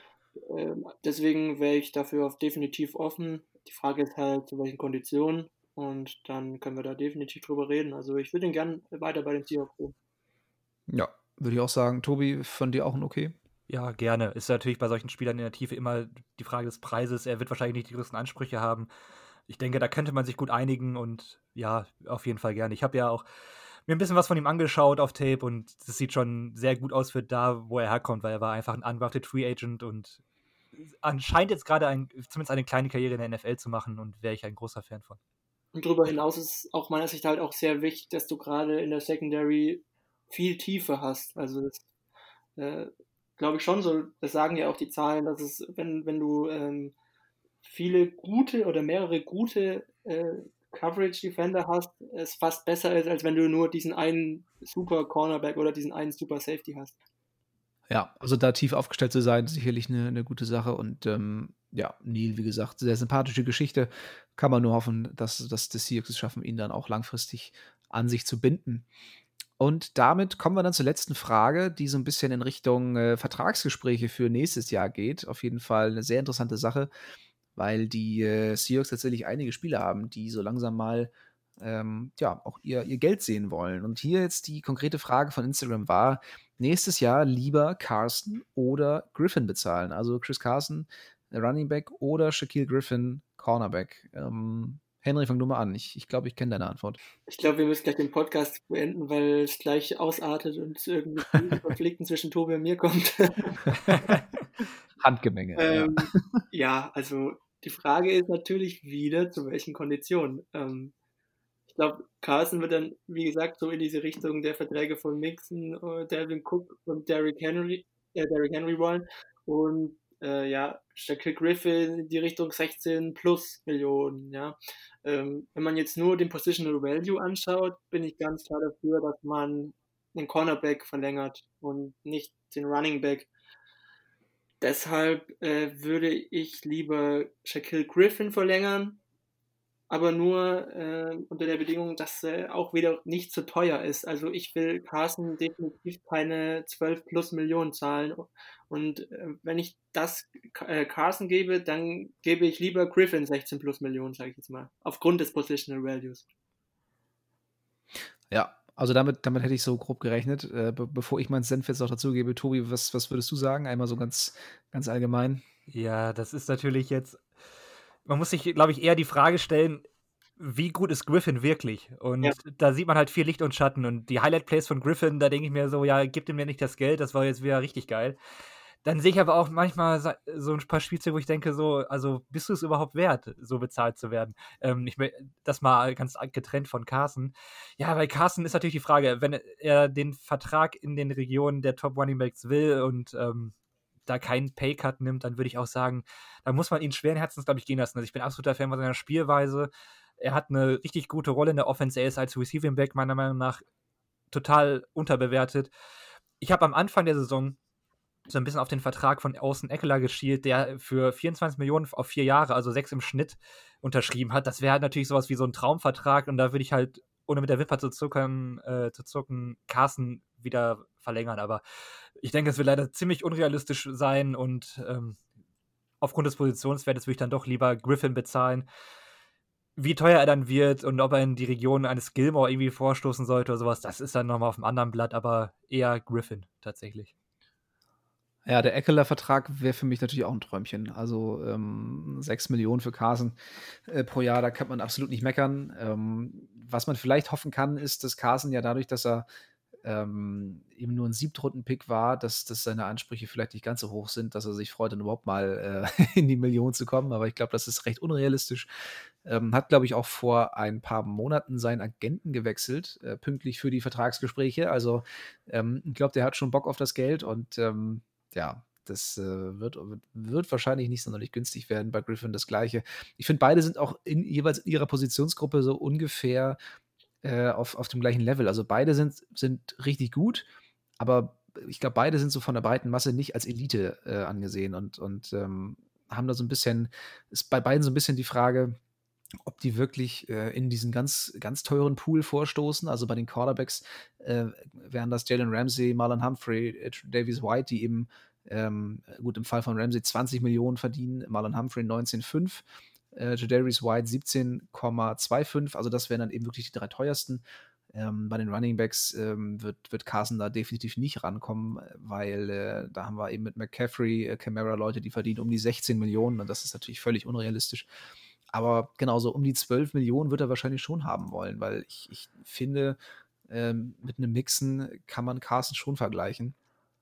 Deswegen wäre ich dafür definitiv offen. Die Frage ist halt, zu welchen Konditionen, und dann können wir da definitiv drüber reden. Also ich würde ihn gerne weiter bei den Seahawks sehen. Ja, würde ich auch sagen. Tobi, von dir auch ein Okay? Ja, gerne. Ist natürlich bei solchen Spielern in der Tiefe immer die Frage des Preises. Er wird wahrscheinlich nicht die größten Ansprüche haben. Ich denke, da könnte man sich gut einigen und ja, auf jeden Fall gerne. Ich habe ja auch mir ein bisschen was von ihm angeschaut auf Tape und das sieht schon sehr gut aus für da, wo er herkommt, weil er war einfach ein undrafted Free Agent und anscheinend jetzt gerade zumindest eine kleine Karriere in der NFL zu machen und wäre ich ein großer Fan von. Und darüber hinaus ist auch meiner Sicht halt auch sehr wichtig, dass du gerade in der Secondary viel Tiefe hast. Also das glaube ich schon so, das sagen ja auch die Zahlen, dass es, wenn du viele gute oder mehrere gute Coverage-Defender hast, es fast besser ist, als wenn du nur diesen einen super Cornerback oder diesen einen super Safety hast. Ja, also da tief aufgestellt zu sein, ist sicherlich eine gute Sache. Und ja, Neal, wie gesagt, sehr sympathische Geschichte. Kann man nur hoffen, dass die Seahawks es schaffen, ihn dann auch langfristig an sich zu binden. Und damit kommen wir dann zur letzten Frage, die so ein bisschen in Richtung Vertragsgespräche für nächstes Jahr geht. Auf jeden Fall eine sehr interessante Sache, weil die Seahawks tatsächlich einige Spieler haben, die so langsam mal ja, auch ihr Geld sehen wollen. Und hier jetzt die konkrete Frage von Instagram war: nächstes Jahr lieber Carson oder Griffin bezahlen? Also Chris Carson, Running Back, oder Shaquille Griffin, Cornerback. Henry, fang du mal an. Ich glaube, ich kenne deine Antwort. Ich glaube, wir müssen gleich den Podcast beenden, weil es gleich ausartet und es irgendwie zu Konflikten zwischen Tobi und mir kommt. Handgemenge. Ja, also die Frage ist natürlich wieder, zu welchen Konditionen. Ich glaube, Carson wird dann, wie gesagt, so in diese Richtung der Verträge von Mixon, Dalvin Cook und Derrick Henry wollen. Und ja, Shaquille Griffin in die Richtung 16 plus Millionen. Ja. Wenn man jetzt nur den Positional Value anschaut, bin ich ganz klar dafür, dass man den Cornerback verlängert und nicht den Running Back. Deshalb würde ich lieber Shaquille Griffin verlängern, aber nur unter der Bedingung, dass auch wieder nicht zu teuer ist. Also ich will Carson definitiv keine 12 plus Millionen zahlen. Und wenn ich das Carson gebe, dann gebe ich lieber Griffin 16 plus Millionen, sage ich jetzt mal. Aufgrund des Positional Values. Ja, also damit hätte ich so grob gerechnet. Bevor ich meinen Senf jetzt noch dazugebe, Tobi, was würdest du sagen? Einmal so ganz allgemein. Ja, das ist natürlich jetzt. Man muss sich, glaube ich, eher die Frage stellen, wie gut ist Griffin wirklich? Und Ja. da sieht man halt viel Licht und Schatten. Und die Highlight-Plays von Griffin, da denke ich mir so, ja, gib ihm mir nicht das Geld, das war jetzt wieder richtig geil. Dann sehe ich aber auch manchmal so ein paar Spielzüge, wo ich denke so, also bist du es überhaupt wert, so bezahlt zu werden? Das mal ganz getrennt von Carson. Ja, bei Carson ist natürlich die Frage, wenn er den Vertrag in den Regionen der Top Running Backs will und da keinen Paycut nimmt, dann würde ich auch sagen, da muss man ihn schweren Herzens, glaube ich, gehen lassen. Also ich bin absoluter Fan von seiner Spielweise. Er hat eine richtig gute Rolle in der Offense. Er ist als Receiving Back meiner Meinung nach total unterbewertet. Ich habe am Anfang der Saison so ein bisschen auf den Vertrag von Austin Ekeler geschielt, der für 24 Millionen auf 4 Jahre, also 6 im Schnitt, unterschrieben hat. Das wäre halt natürlich sowas wie so ein Traumvertrag und da würde ich halt, ohne mit der Wimper zu zucken, Carson wieder verlängern. Aber ich denke, es wird leider ziemlich unrealistisch sein und aufgrund des Positionswertes würde ich dann doch lieber Griffin bezahlen. Wie teuer er dann wird und ob er in die Region eines Gilmore irgendwie vorstoßen sollte oder sowas, das ist dann nochmal auf einem anderen Blatt, aber eher Griffin tatsächlich. Ja, der Ekeler-Vertrag wäre für mich natürlich auch ein Träumchen. Also 6 Millionen für Carson pro Jahr, da kann man absolut nicht meckern. Was man vielleicht hoffen kann, ist, dass Carson ja dadurch, dass er eben nur ein Siebtrunden-Pick war, dass seine Ansprüche vielleicht nicht ganz so hoch sind, dass er sich freut, dann überhaupt mal in die Million zu kommen. Aber ich glaube, das ist recht unrealistisch. Hat, glaube ich, auch vor ein paar Monaten seinen Agenten gewechselt, pünktlich für die Vertragsgespräche. Also ich glaube, der hat schon Bock auf das Geld und ja, das wird wahrscheinlich nicht sonderlich günstig werden. Bei Griffin das Gleiche. Ich finde, beide sind auch jeweils in ihrer Positionsgruppe so ungefähr auf dem gleichen Level. Also beide sind richtig gut, aber ich glaube, beide sind so von der breiten Masse nicht als Elite angesehen und haben da so ein bisschen, ist bei beiden so ein bisschen die Frage, ob die wirklich in diesen ganz, ganz teuren Pool vorstoßen. Also bei den Quarterbacks wären das Jalen Ramsey, Marlon Humphrey, Davis White, die eben gut im Fall von Ramsey 20 Millionen verdienen, Marlon Humphrey 19,5, Jadarius White 17,25. Also das wären dann eben wirklich die 3 teuersten. Bei den Running Backs wird Carson da definitiv nicht rankommen, weil da haben wir eben mit McCaffrey, Kamara Leute, die verdienen um die 16 Millionen und das ist natürlich völlig unrealistisch. Aber genauso um die 12 Millionen wird er wahrscheinlich schon haben wollen, weil ich finde, mit einem Mixon kann man Carson schon vergleichen.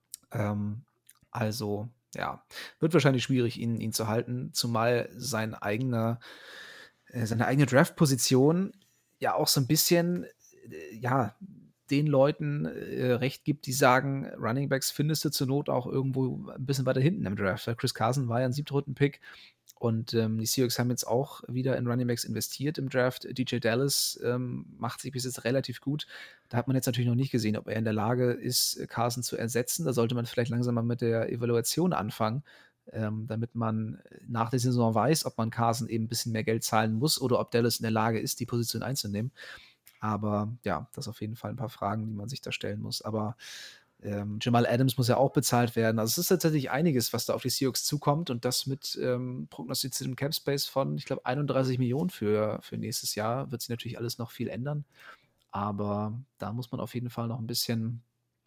Also, ja, wird wahrscheinlich schwierig, ihn zu halten, zumal seine eigene Draft-Position ja auch so ein bisschen, ja, den Leuten recht gibt, die sagen, Running Backs findest du zur Not auch irgendwo ein bisschen weiter hinten im Draft. Weil Chris Carson war ja ein 7. Runden-Pick und die Seahawks haben jetzt auch wieder in Running Backs investiert im Draft. DJ Dallas macht sich bis jetzt relativ gut. Da hat man jetzt natürlich noch nicht gesehen, ob er in der Lage ist, Carson zu ersetzen. Da sollte man vielleicht langsam mal mit der Evaluation anfangen, damit man nach der Saison weiß, ob man Carson eben ein bisschen mehr Geld zahlen muss oder ob Dallas in der Lage ist, die Position einzunehmen. Aber ja, das auf jeden Fall ein paar Fragen, die man sich da stellen muss. Aber Jamal Adams muss ja auch bezahlt werden. Also es ist tatsächlich einiges, was da auf die Seahawks zukommt und das mit prognostiziertem Capspace von, ich glaube, 31 Millionen für nächstes Jahr. Wird sich natürlich alles noch viel ändern. Aber da muss man auf jeden Fall noch ein bisschen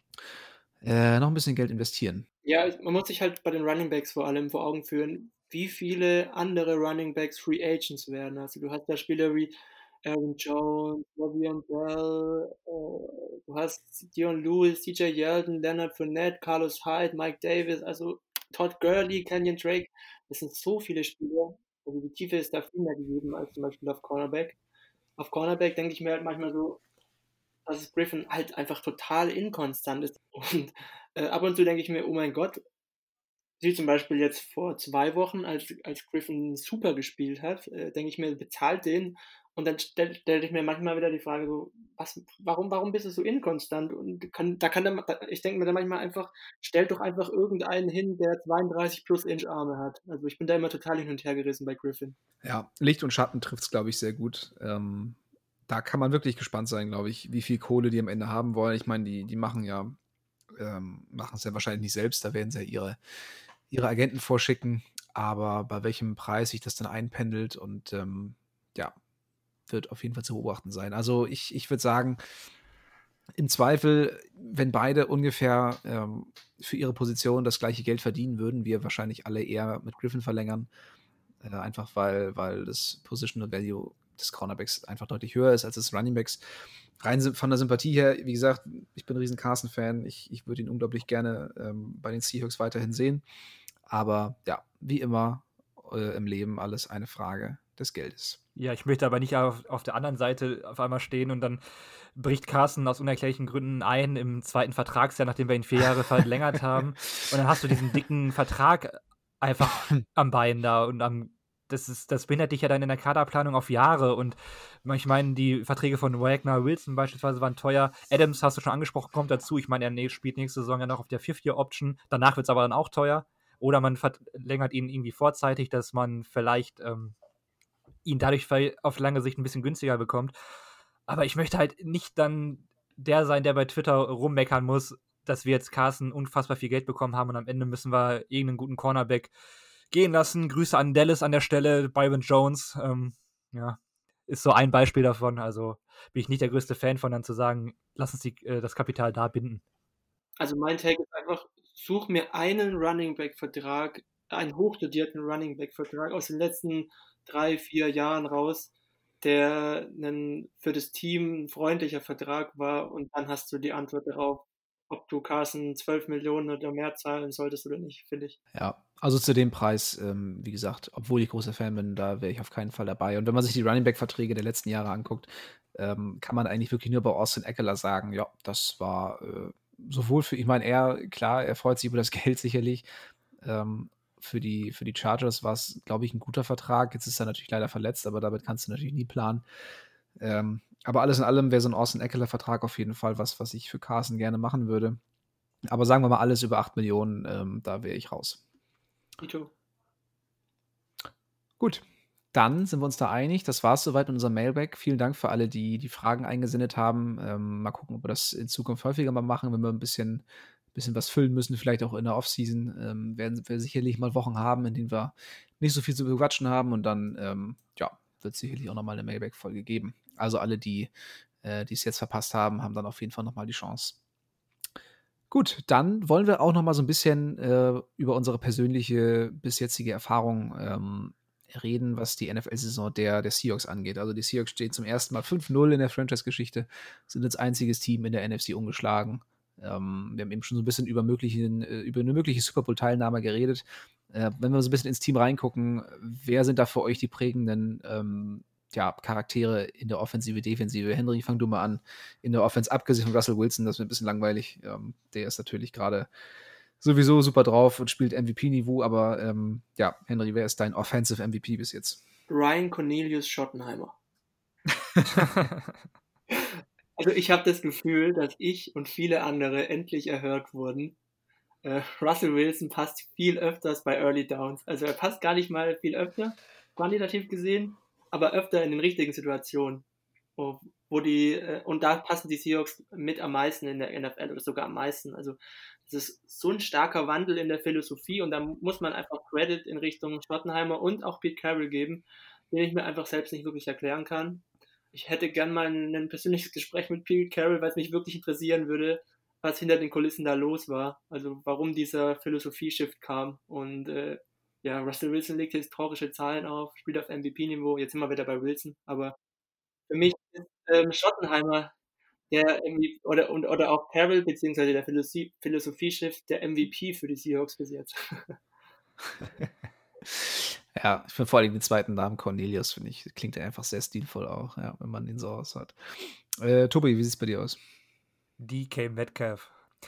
Geld investieren. Ja, man muss sich halt bei den Running Backs vor allem vor Augen führen, wie viele andere Running Backs Free Agents werden. Also du hast da Spieler wie Aaron Jones, Le'Veon Bell, du hast Dion Lewis, DJ Yeldon, Leonard Fournette, Carlos Hyde, Mike Davis, also Todd Gurley, Kenyon Drake. Das sind so viele Spieler. Also die Tiefe ist da viel mehr gegeben als zum Beispiel auf Cornerback. Auf Cornerback denke ich mir halt manchmal so, dass Griffin halt einfach total inkonstant ist. Und ab und zu denke ich mir, oh mein Gott, wie zum Beispiel jetzt vor 2 Wochen, als Griffin super gespielt hat, denke ich mir, bezahlt den. Und dann stelle ich mir manchmal wieder die Frage so, warum bist du so inkonstant? Und ich denke mir dann manchmal einfach, stellt doch einfach irgendeinen hin, der 32 plus Inch Arme hat. Also ich bin da immer total hin und her gerissen bei Griffin. Ja, Licht und Schatten trifft es, glaube ich, sehr gut. Da kann man wirklich gespannt sein, glaube ich, wie viel Kohle die am Ende haben wollen. Ich meine, die machen es ja wahrscheinlich nicht selbst, da werden sie ja ihre Agenten vorschicken, aber bei welchem Preis sich das dann einpendelt und ja, wird auf jeden Fall zu beobachten sein. Also ich würde sagen, im Zweifel, wenn beide ungefähr für ihre Position das gleiche Geld verdienen, würden wir wahrscheinlich alle eher mit Griffin verlängern, einfach weil das Positional Value des Cornerbacks einfach deutlich höher ist als des Runningbacks. Rein von der Sympathie her, wie gesagt, ich bin ein riesen Carson-Fan. Ich würde ihn unglaublich gerne bei den Seahawks weiterhin sehen. Aber ja, wie immer im Leben alles eine Frage des Geldes. Ja, ich möchte aber nicht auf der anderen Seite auf einmal stehen und dann bricht Carson aus unerklärlichen Gründen ein im 2. Vertragsjahr, nachdem wir ihn 4 Jahre verlängert haben. Und dann hast du diesen dicken Vertrag einfach am Bein da und das behindert dich ja dann in der Kaderplanung auf Jahre. Und ich meine, die Verträge von Wagner, Wilson beispielsweise waren teuer. Adams, hast du schon angesprochen, kommt dazu. Ich meine, er spielt nächste Saison ja noch auf der 5-Year-Option. Danach wird es aber dann auch teuer. Oder man verlängert ihn irgendwie vorzeitig, dass man vielleicht ihn dadurch auf lange Sicht ein bisschen günstiger bekommt. Aber ich möchte halt nicht dann der sein, der bei Twitter rummeckern muss, dass wir jetzt Carson unfassbar viel Geld bekommen haben und am Ende müssen wir irgendeinen guten Cornerback gehen lassen. Grüße an Dallas an der Stelle, Byron Jones. Ja, ist so ein Beispiel davon. Also bin ich nicht der größte Fan von, dann zu sagen, lass uns das Kapital da binden. Also mein Take ist einfach, such mir einen Running Back Vertrag, einen hochdotierten Running Back Vertrag aus den letzten 3-4 Jahren raus, der für das Team ein freundlicher Vertrag war und dann hast du die Antwort darauf, ob du Carson 12 Millionen oder mehr zahlen solltest oder nicht, finde ich. Ja, also zu dem Preis, wie gesagt, obwohl ich großer Fan bin, da wäre ich auf keinen Fall dabei. Und wenn man sich die Running Back Verträge der letzten Jahre anguckt, kann man eigentlich wirklich nur bei Austin Ekeler sagen, ja, das war sowohl für, ich meine, er freut sich über das Geld sicherlich. Für die Chargers war es, glaube ich, ein guter Vertrag. Jetzt ist er natürlich leider verletzt, aber damit kannst du natürlich nie planen. Aber alles in allem wäre so ein Austin Ekeler-Vertrag auf jeden Fall was ich für Carson gerne machen würde. Aber sagen wir mal, alles über 8 Millionen, da wäre ich raus. Ito. Gut, dann sind wir uns da einig. Das war es soweit mit unserem Mailback. Vielen Dank für alle, die Fragen eingesendet haben. Mal gucken, ob wir das in Zukunft häufiger mal machen, wenn wir ein bisschen was füllen müssen, vielleicht auch in der Offseason. Werden wir sicherlich mal Wochen haben, in denen wir nicht so viel zu bequatschen haben und dann, wird es sicherlich auch nochmal eine Mailback-Folge geben. Also alle, die es jetzt verpasst haben, haben dann auf jeden Fall nochmal die Chance. Gut, dann wollen wir auch nochmal so ein bisschen über unsere persönliche bis jetzige Erfahrung reden, was die NFL-Saison der Seahawks angeht. Also die Seahawks stehen zum ersten Mal 5-0 in der Franchise-Geschichte, sind als einziges Team in der NFC ungeschlagen. Wir haben eben schon so ein bisschen über eine mögliche Super Bowl-Teilnahme geredet. Wenn wir so ein bisschen ins Team reingucken, wer sind da für euch die prägenden Charaktere in der Offensive, Defensive? Henry, fang du mal an. In der Offense, abgesehen von Russell Wilson, das wird ein bisschen langweilig. Der ist natürlich gerade sowieso super drauf und spielt MVP-Niveau, aber Henry, wer ist dein Offensive MVP bis jetzt? Ryan Cornelius Schottenheimer. Also ich habe das Gefühl, dass ich und viele andere endlich erhört wurden. Russell Wilson passt viel öfters bei Early Downs. Also er passt gar nicht mal viel öfter, quantitativ gesehen, aber öfter in den richtigen Situationen. Und da passen die Seahawks mit am meisten in der NFL oder sogar am meisten. Also es ist so ein starker Wandel in der Philosophie und da muss man einfach Credit in Richtung Schottenheimer und auch Pete Carroll geben, den ich mir einfach selbst nicht wirklich erklären kann. Ich hätte gern mal ein persönliches Gespräch mit Pete Carroll, weil es mich wirklich interessieren würde, was hinter den Kulissen da los war. Also warum dieser Philosophie-Shift kam. Und Russell Wilson legt historische Zahlen auf, spielt auf MVP-Niveau. Jetzt sind wir wieder bei Wilson. Aber für mich ist Schottenheimer der MVP oder auch Carroll beziehungsweise der Philosophie-Shift der MVP für die Seahawks bis jetzt. Ja, ich finde vor allem den zweiten Namen Cornelius, finde ich, klingt ja einfach sehr stilvoll auch, ja, wenn man den so aus hat. Tobi, wie sieht es bei dir aus? DK Metcalf.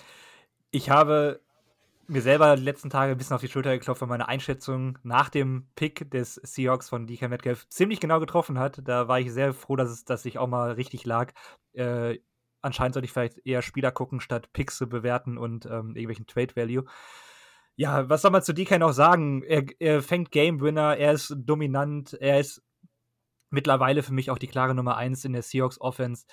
Ich habe mir selber die letzten Tage ein bisschen auf die Schulter geklopft, weil meine Einschätzung nach dem Pick des Seahawks von DK Metcalf ziemlich genau getroffen hat. Da war ich sehr froh, dass ich auch mal richtig lag. Anscheinend sollte ich vielleicht eher Spieler gucken, statt Picks zu bewerten und irgendwelchen Trade Value. Ja, was soll man zu DK noch sagen? Er fängt Game Winner, er ist dominant, er ist mittlerweile für mich auch die klare Nummer 1 in der Seahawks Offense.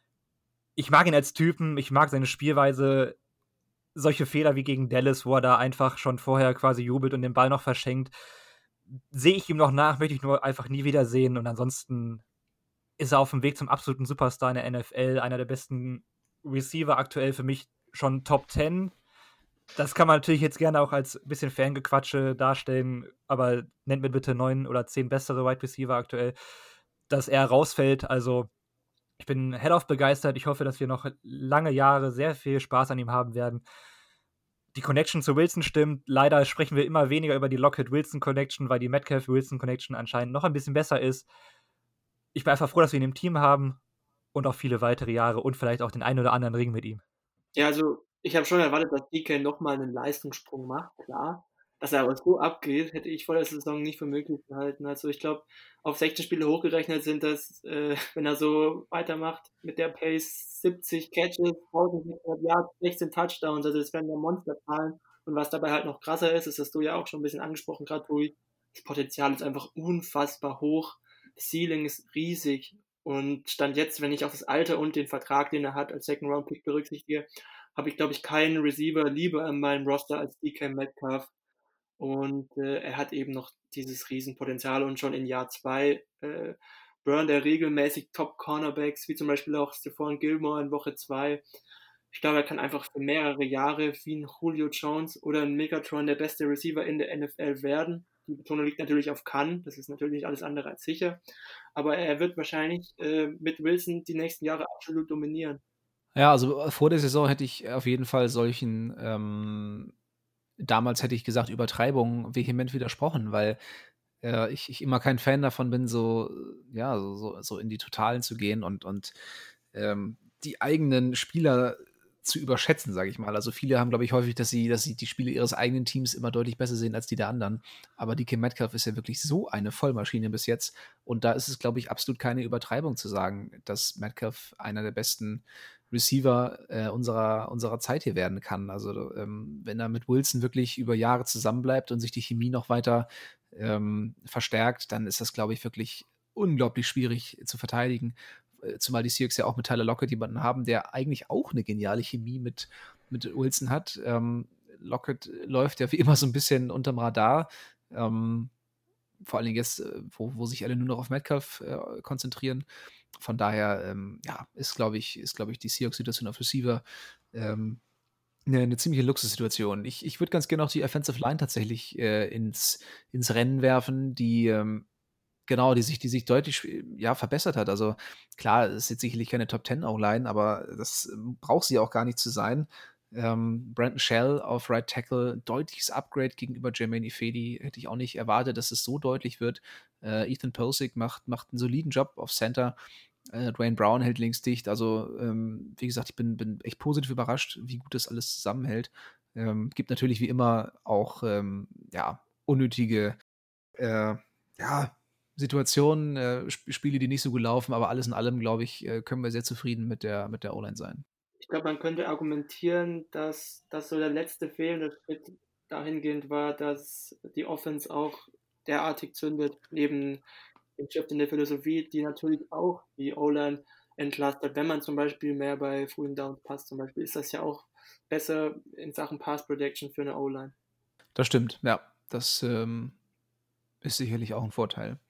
Ich mag ihn als Typen, ich mag seine Spielweise. Solche Fehler wie gegen Dallas, wo er da einfach schon vorher quasi jubelt und den Ball noch verschenkt, sehe ich ihm noch nach, möchte ich nur einfach nie wieder sehen. Und ansonsten ist er auf dem Weg zum absoluten Superstar in der NFL, einer der besten Receiver aktuell, für mich schon Top 10. Das kann man natürlich jetzt gerne auch als bisschen Fangequatsche darstellen, aber nennt mir bitte 9 oder 10 bessere Wide Receiver aktuell, dass er rausfällt. Also ich bin head-off begeistert. Ich hoffe, dass wir noch lange Jahre sehr viel Spaß an ihm haben werden. Die Connection zu Wilson stimmt. Leider sprechen wir immer weniger über die Lockett-Wilson-Connection, weil die Metcalf-Wilson-Connection anscheinend noch ein bisschen besser ist. Ich bin einfach froh, dass wir ihn im Team haben und auch viele weitere Jahre und vielleicht auch den einen oder anderen Ring mit ihm. Ja, also ich habe schon erwartet, dass DK nochmal einen Leistungssprung macht, klar. Dass er aber so abgeht, hätte ich vor der Saison nicht für möglich gehalten. Also ich glaube, auf 16 Spiele hochgerechnet sind das, wenn er so weitermacht mit der Pace, 70 Catches, 1600 Yards, 16 Touchdowns, also das wären ja Monsterzahlen. Und was dabei halt noch krasser ist, das hast du ja auch schon ein bisschen angesprochen, gerade Rui, das Potenzial ist einfach unfassbar hoch. Das Ceiling ist riesig. Und Stand jetzt, wenn ich auch das Alter und den Vertrag, den er hat, als Second-Round-Pick berücksichtige, habe ich, glaube ich, keinen Receiver lieber in meinem Roster als DK Metcalf. Und er hat eben noch dieses Riesenpotenzial und schon in Jahr 2 burnt er regelmäßig Top-Cornerbacks, wie zum Beispiel auch Stephon Gilmore in Woche 2. Ich glaube, er kann einfach für mehrere Jahre wie ein Julio Jones oder ein Megatron der beste Receiver in der NFL werden. Die Betonung liegt natürlich auf kann, das ist natürlich alles andere als sicher. Aber er wird wahrscheinlich mit Wilson die nächsten Jahre absolut dominieren. Ja, also vor der Saison hätte ich auf jeden Fall solchen damals hätte ich gesagt, Übertreibungen vehement widersprochen, weil ich immer kein Fan davon bin, so in die Totalen zu gehen und die eigenen Spieler zu überschätzen, sage ich mal. Also viele haben, glaube ich, häufig, dass sie die Spiele ihres eigenen Teams immer deutlich besser sehen als die der anderen. Aber DK Metcalf ist ja wirklich so eine Vollmaschine bis jetzt. Und da ist es, glaube ich, absolut keine Übertreibung zu sagen, dass Metcalf einer der besten Receiver unserer Zeit hier werden kann. Also wenn er mit Wilson wirklich über Jahre zusammenbleibt und sich die Chemie noch weiter verstärkt, dann ist das, glaube ich, wirklich unglaublich schwierig zu verteidigen. Zumal die Seahawks ja auch mit Tyler Lockett jemanden haben, der eigentlich auch eine geniale Chemie mit Wilson hat. Lockett läuft ja wie immer so ein bisschen unterm Radar. Vor allen Dingen jetzt, wo sich alle nur noch auf Metcalf konzentrieren. Von daher ist, glaube ich, die Seahawks-Situation auf Receiver eine ziemliche Luxussituation. Ich würde ganz gerne auch die Offensive Line tatsächlich ins Rennen werfen, die genau, die sich deutlich verbessert hat. Also klar, es ist jetzt sicherlich keine Top 10 O-Line, aber das braucht sie auch gar nicht zu sein. Brandon Shell auf Right Tackle, deutliches Upgrade gegenüber Jermaine Ifedi. Hätte ich auch nicht erwartet, dass es so deutlich wird. Ethan Posick macht einen soliden Job auf Center. Dwayne Brown hält links dicht. Also, wie gesagt, ich bin echt positiv überrascht, wie gut das alles zusammenhält. Gibt natürlich wie immer auch unnötige Situationen, Spiele, die nicht so gut laufen, aber alles in allem, glaube ich, können wir sehr zufrieden mit der O-Line sein. Ich glaube, man könnte argumentieren, dass das so der letzte fehlende Schritt dahingehend war, dass die Offense auch derartig zündet, neben dem Shift in der Philosophie, die natürlich auch die O-Line entlastet. Wenn man zum Beispiel mehr bei frühen Downs passt, zum Beispiel, ist das ja auch besser in Sachen Pass Protection für eine O-Line. Das stimmt, ja. Das ist sicherlich auch ein Vorteil.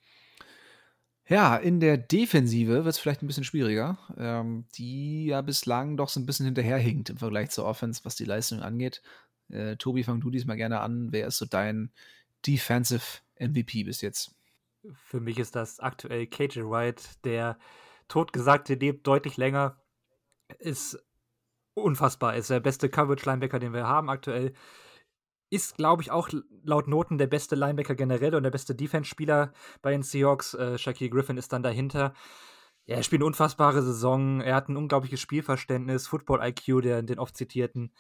Ja, in der Defensive wird es vielleicht ein bisschen schwieriger, die ja bislang doch so ein bisschen hinterherhinkt im Vergleich zur Offense, was die Leistung angeht. Tobi, fang du diesmal gerne an. Wer ist so dein Defensive MVP bis jetzt? Für mich ist das aktuell KJ Wright, der Totgesagte lebt deutlich länger, ist unfassbar, ist der beste Coverage-Linebacker, den wir haben aktuell. Ist, glaube ich, auch laut Noten der beste Linebacker generell und der beste Defense-Spieler bei den Seahawks. Shaquille Griffin ist dann dahinter. Ja, er spielt eine unfassbare Saison. Er hat ein unglaubliches Spielverständnis, Football-IQ, den oft zitierten.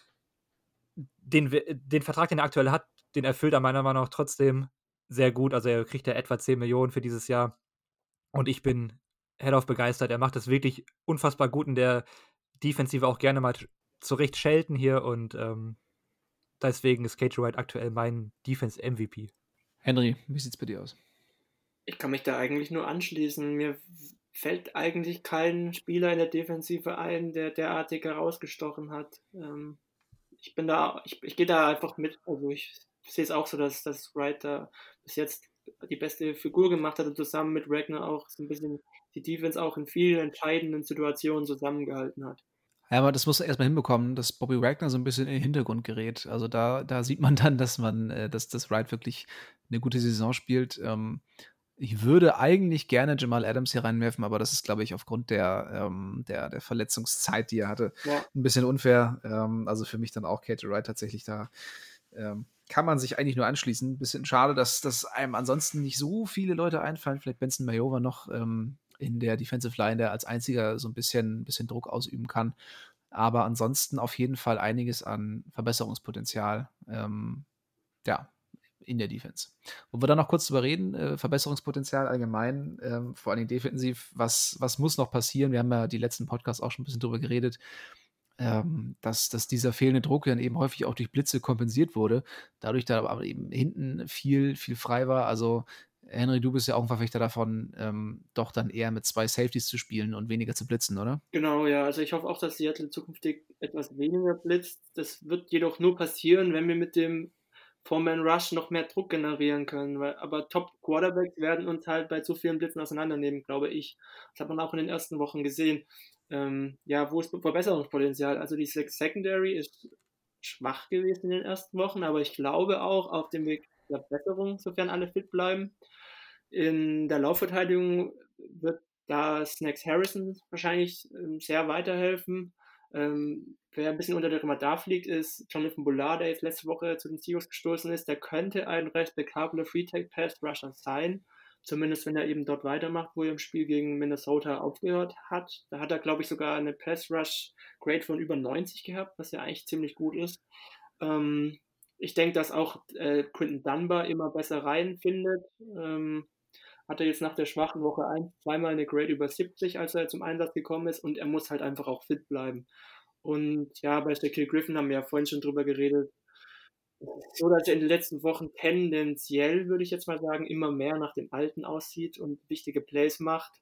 Den Vertrag, den er aktuell hat, den erfüllt er meiner Meinung nach trotzdem sehr gut. Also er kriegt ja etwa 10 Millionen für dieses Jahr. Und ich bin hellauf begeistert. Er macht das wirklich unfassbar gut in der Defensive auch gerne mal zurecht schelten hier und deswegen ist KJ Wright aktuell mein Defense-MVP. Henry, wie sieht's bei dir aus? Ich kann mich da eigentlich nur anschließen. Mir fällt eigentlich kein Spieler in der Defensive ein, der derartig herausgestochen hat. Ich gehe da einfach mit. Also ich sehe es auch so, dass Wright da bis jetzt die beste Figur gemacht hat und zusammen mit Ragnar auch so ein bisschen die Defense auch in vielen entscheidenden Situationen zusammengehalten hat. Ja, aber das muss er erstmal hinbekommen, dass Bobby Wagner so ein bisschen in den Hintergrund gerät. Also da sieht man dann, dass Wright wirklich eine gute Saison spielt. Ich würde eigentlich gerne Jamal Adams hier reinwerfen, aber das ist, glaube ich, aufgrund der Verletzungszeit, die er hatte, ein bisschen unfair. Also für mich dann auch KJ Wright tatsächlich da. Kann man sich eigentlich nur anschließen. Bisschen schade, dass einem ansonsten nicht so viele Leute einfallen. Vielleicht Benson Mayowa noch in der Defensive Line, der als einziger so ein bisschen Druck ausüben kann. Aber ansonsten auf jeden Fall einiges an Verbesserungspotenzial. In der Defense. Wo wir dann noch kurz drüber reden, Verbesserungspotenzial allgemein, vor allem defensiv, was muss noch passieren? Wir haben ja die letzten Podcasts auch schon ein bisschen drüber geredet, dass dieser fehlende Druck dann eben häufig auch durch Blitze kompensiert wurde, dadurch da aber eben hinten viel frei war. Also Henry, du bist ja auch ein Verfechter davon, doch dann eher mit 2 Safeties zu spielen und weniger zu blitzen, oder? Genau, ja. Also ich hoffe auch, dass Seattle zukünftig etwas weniger blitzt. Das wird jedoch nur passieren, wenn wir mit dem Four-Man-Rush noch mehr Druck generieren können. Aber Top-Quarterbacks werden uns halt bei zu vielen Blitzen auseinandernehmen, glaube ich. Das hat man auch in den ersten Wochen gesehen. Wo ist Verbesserungspotenzial? Also die Secondary ist schwach gewesen in den ersten Wochen, aber ich glaube auch auf dem Weg der Verbesserung, sofern alle fit bleiben. In der Laufverteidigung wird da Snacks Harrison wahrscheinlich sehr weiterhelfen. Wer ein bisschen unter der Radar fliegt, ist Jonathan Bullard, der jetzt letzte Woche zu den Seahawks gestoßen ist. Der könnte ein respektabler Free-Take-Pass-Rusher sein. Zumindest wenn er eben dort weitermacht, wo er im Spiel gegen Minnesota aufgehört hat. Da hat er, glaube ich, sogar eine Pass-Rush-Grade von über 90 gehabt, was ja eigentlich ziemlich gut ist. Ich denke, dass auch Quinton Dunbar immer besser reinfindet. Hat er jetzt nach der schwachen Woche 1 zweimal eine Grade über 70, als er zum Einsatz gekommen ist, und er muss halt einfach auch fit bleiben. Und ja, bei Shaquille Griffin haben wir ja vorhin schon drüber geredet, so dass er in den letzten Wochen tendenziell, würde ich jetzt mal sagen, immer mehr nach dem Alten aussieht und wichtige Plays macht.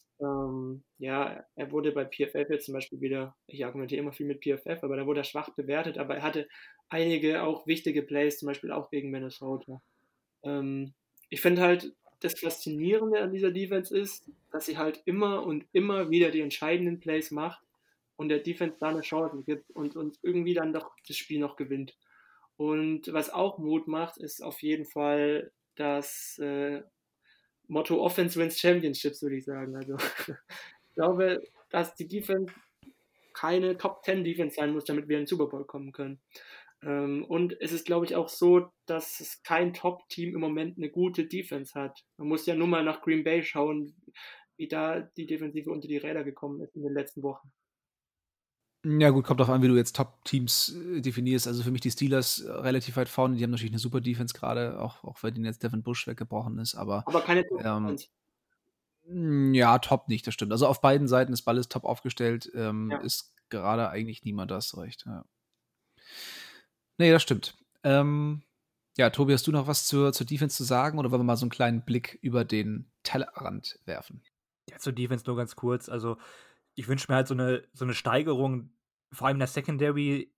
Er wurde bei PFF jetzt zum Beispiel wieder, ich argumentiere immer viel mit PFF, aber da wurde er schwach bewertet, aber er hatte einige auch wichtige Plays, zum Beispiel auch gegen Minnesota. Ich finde halt, das Faszinierende an dieser Defense ist, dass sie halt immer und immer wieder die entscheidenden Plays macht und der Defense da eine Chance gibt und irgendwie dann doch das Spiel noch gewinnt. Und was auch Mut macht, ist auf jeden Fall das Motto Offense wins Championships, würde ich sagen. Also ich glaube, dass die Defense keine Top-10-Defense sein muss, damit wir in den Super Bowl kommen können. Und es ist, glaube ich, auch so, dass es kein Top-Team im Moment eine gute Defense hat. Man muss ja nur mal nach Green Bay schauen, wie da die Defensive unter die Räder gekommen ist in den letzten Wochen. Ja gut, kommt drauf an, wie du jetzt Top-Teams definierst. Also für mich die Steelers relativ weit vorne. Die haben natürlich eine super Defense gerade, auch weil denen jetzt Devin Bush weggebrochen ist. Aber keine Top-Defense. Ja, top nicht, das stimmt. Also auf beiden Seiten des Balles top aufgestellt, Ja. ist gerade eigentlich niemand, da hast du recht. Ja. Nee, das stimmt. Ja, Tobi, hast du noch was zur Defense zu sagen oder wollen wir mal so einen kleinen Blick über den Tellerrand werfen? Ja, zur Defense nur ganz kurz. Also, ich wünsche mir halt so eine Steigerung, vor allem in der Secondary,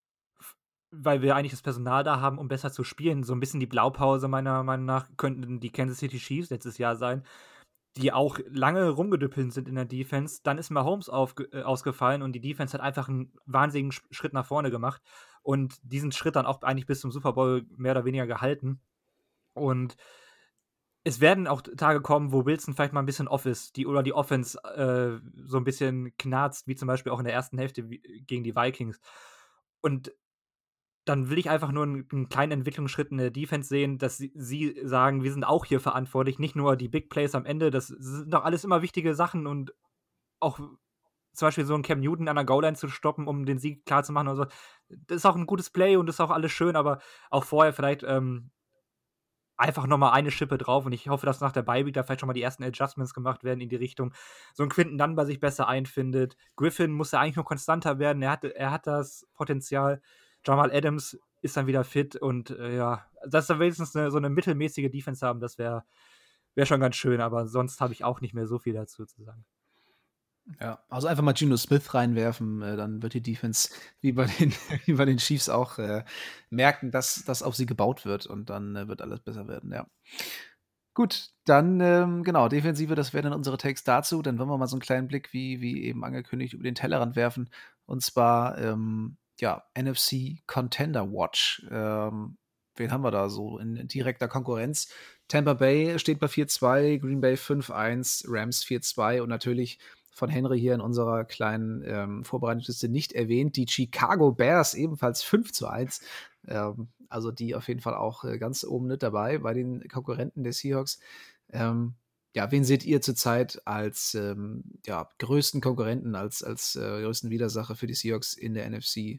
weil wir eigentlich das Personal da haben, um besser zu spielen. So ein bisschen die Blaupause meiner Meinung nach könnten die Kansas City Chiefs letztes Jahr sein, die auch lange rumgedüppelt sind in der Defense. Dann ist Mahomes ausgefallen und die Defense hat einfach einen wahnsinnigen Schritt nach vorne gemacht und diesen Schritt dann auch eigentlich bis zum Super Bowl mehr oder weniger gehalten. Und es werden auch Tage kommen, wo Wilson vielleicht mal ein bisschen off ist, die Offense so ein bisschen knarzt, wie zum Beispiel auch in der ersten Hälfte gegen die Vikings. Und dann will ich einfach nur einen kleinen Entwicklungsschritt in der Defense sehen, dass sie sagen, wir sind auch hier verantwortlich, nicht nur die Big Plays am Ende, das sind doch alles immer wichtige Sachen und auch zum Beispiel so einen Cam Newton an der Goal-Line zu stoppen, um den Sieg klarzumachen oder so. Das ist auch ein gutes Play und das ist auch alles schön, aber auch vorher vielleicht einfach nochmal eine Schippe drauf und ich hoffe, dass nach der Bye-Week da vielleicht schon mal die ersten Adjustments gemacht werden in die Richtung, so ein Quinton Dunbar sich besser einfindet. Griffin muss ja eigentlich nur konstanter werden, er hat das Potenzial. Jamal Adams ist dann wieder fit und ja, dass wir wenigstens so eine mittelmäßige Defense haben, das wäre schon ganz schön, aber sonst habe ich auch nicht mehr so viel dazu zu sagen. Ja, also einfach mal Geno Smith reinwerfen, dann wird die Defense wie bei den Chiefs auch merken, dass das auf sie gebaut wird und dann wird alles besser werden, ja. Gut, dann genau, Defensive, das wären dann unsere Takes dazu. Dann wollen wir mal so einen kleinen Blick, wie eben angekündigt, über den Tellerrand werfen. Und zwar, ja, NFC Contender Watch. Wen haben wir da so in direkter Konkurrenz? Tampa Bay steht bei 4-2, Green Bay 5-1, Rams 4-2 und natürlich von Henry hier in unserer kleinen Vorbereitungsliste nicht erwähnt, die Chicago Bears ebenfalls 5-1. Also die auf jeden Fall auch ganz oben mit dabei bei den Konkurrenten der Seahawks. Ja, wen seht ihr zurzeit als ja, größten Konkurrenten, als größten Widersacher für die Seahawks in der NFC?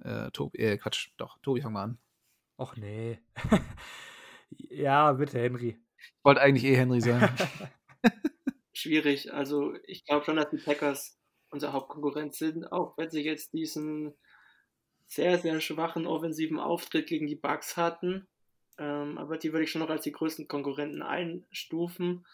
Tobi, fang mal an. Och nee. Ja, bitte, Henry. Ich wollte eigentlich Henry sein. Schwierig. Also ich glaube schon, dass die Packers unser Hauptkonkurrent sind, auch wenn sie jetzt diesen sehr, sehr schwachen offensiven Auftritt gegen die Bucks hatten. Aber die würde ich schon noch als die größten Konkurrenten einstufen.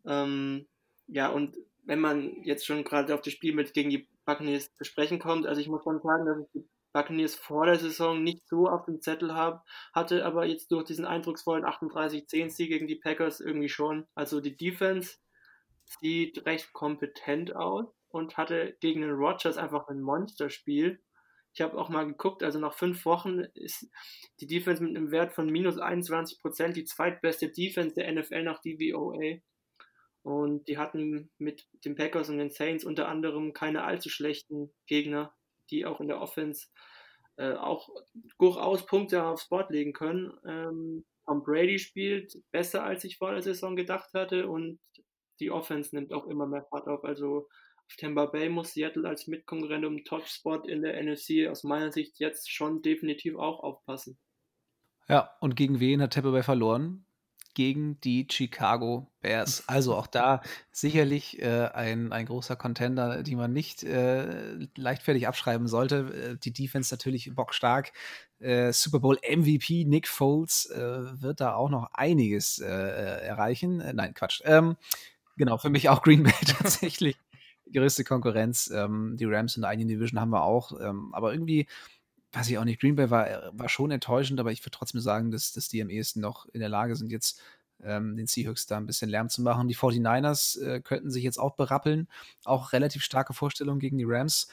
Ja, und wenn man jetzt schon gerade auf das Spiel gegen die Buccaneers zu sprechen kommt, also ich muss schon sagen, dass ich die Buccaneers vor der Saison nicht so auf dem Zettel hatte, aber jetzt durch diesen eindrucksvollen 38-10-Sieg gegen die Packers irgendwie schon. Also die Defense sieht recht kompetent aus und hatte gegen den Rodgers einfach ein Monsterspiel. Ich habe auch mal geguckt, also nach 5 Wochen ist die Defense mit einem Wert von minus 21% die zweitbeste Defense der NFL nach DVOA. Und die hatten mit den Packers und den Saints unter anderem keine allzu schlechten Gegner, die auch in der Offense auch durchaus Punkte aufs Board legen können. Tom Brady spielt besser, als ich vor der Saison gedacht hatte und die Offense nimmt auch immer mehr Fahrt auf. Also auf Tampa Bay muss Seattle als Mitkonkurrent um den Top-Spot in der NFC aus meiner Sicht jetzt schon definitiv auch aufpassen. Ja, und gegen wen hat Tampa Bay verloren? Gegen die Chicago Bears. Also auch da sicherlich ein großer Contender, die man nicht leichtfertig abschreiben sollte. Die Defense natürlich bockstark. Super Bowl MVP Nick Foles wird da auch noch einiges erreichen. Nein, Quatsch. Genau, für mich auch Green Bay tatsächlich die größte Konkurrenz. Die Rams in der eigenen Division haben wir auch. Aber irgendwie, weiß ich auch nicht, Green Bay war schon enttäuschend, aber ich würde trotzdem sagen, dass die am ehesten noch in der Lage sind, jetzt den Seahawks da ein bisschen Lärm zu machen. Die 49ers könnten sich jetzt auch berappeln. Auch relativ starke Vorstellungen gegen die Rams.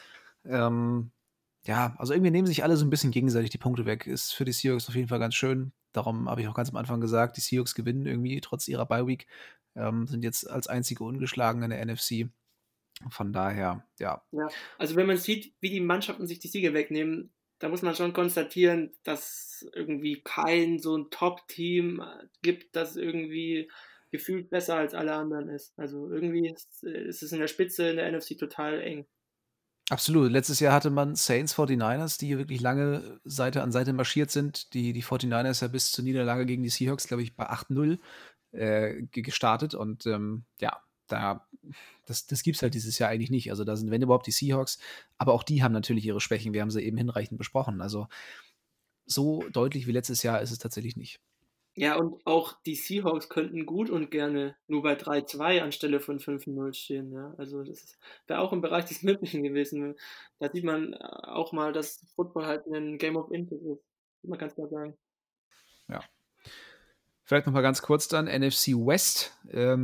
Ja, also irgendwie nehmen sich alle so ein bisschen gegenseitig die Punkte weg. Ist für die Seahawks auf jeden Fall ganz schön. Darum habe ich auch ganz am Anfang gesagt, die Seahawks gewinnen irgendwie trotz ihrer Bye-Week. Sind jetzt als einzige ungeschlagen in der NFC. Von daher, ja. Ja, also wenn man sieht, wie die Mannschaften sich die Siege wegnehmen, da muss man schon konstatieren, dass irgendwie kein so ein Top-Team gibt, das irgendwie gefühlt besser als alle anderen ist. Also irgendwie ist es in der Spitze in der NFC total eng. Absolut. Letztes Jahr hatte man Saints 49ers, die hier wirklich lange Seite an Seite marschiert sind. Die 49ers ja bis zur Niederlage gegen die Seahawks, glaube ich, bei 8-0 gestartet. Und ja, das gibt es halt dieses Jahr eigentlich nicht. Also da sind, wenn überhaupt, die Seahawks. Aber auch die haben natürlich ihre Schwächen. Wir haben sie eben hinreichend besprochen. Also so deutlich wie letztes Jahr ist es tatsächlich nicht. Ja, und auch die Seahawks könnten gut und gerne nur bei 3-2 anstelle von 5-0 stehen. Ja. Also das wäre auch im Bereich des Möglichen gewesen. Da sieht man auch mal, dass Football halt ein Game of Inches ist. Man kann es mal sagen. Ja. Vielleicht noch mal ganz kurz dann, NFC West.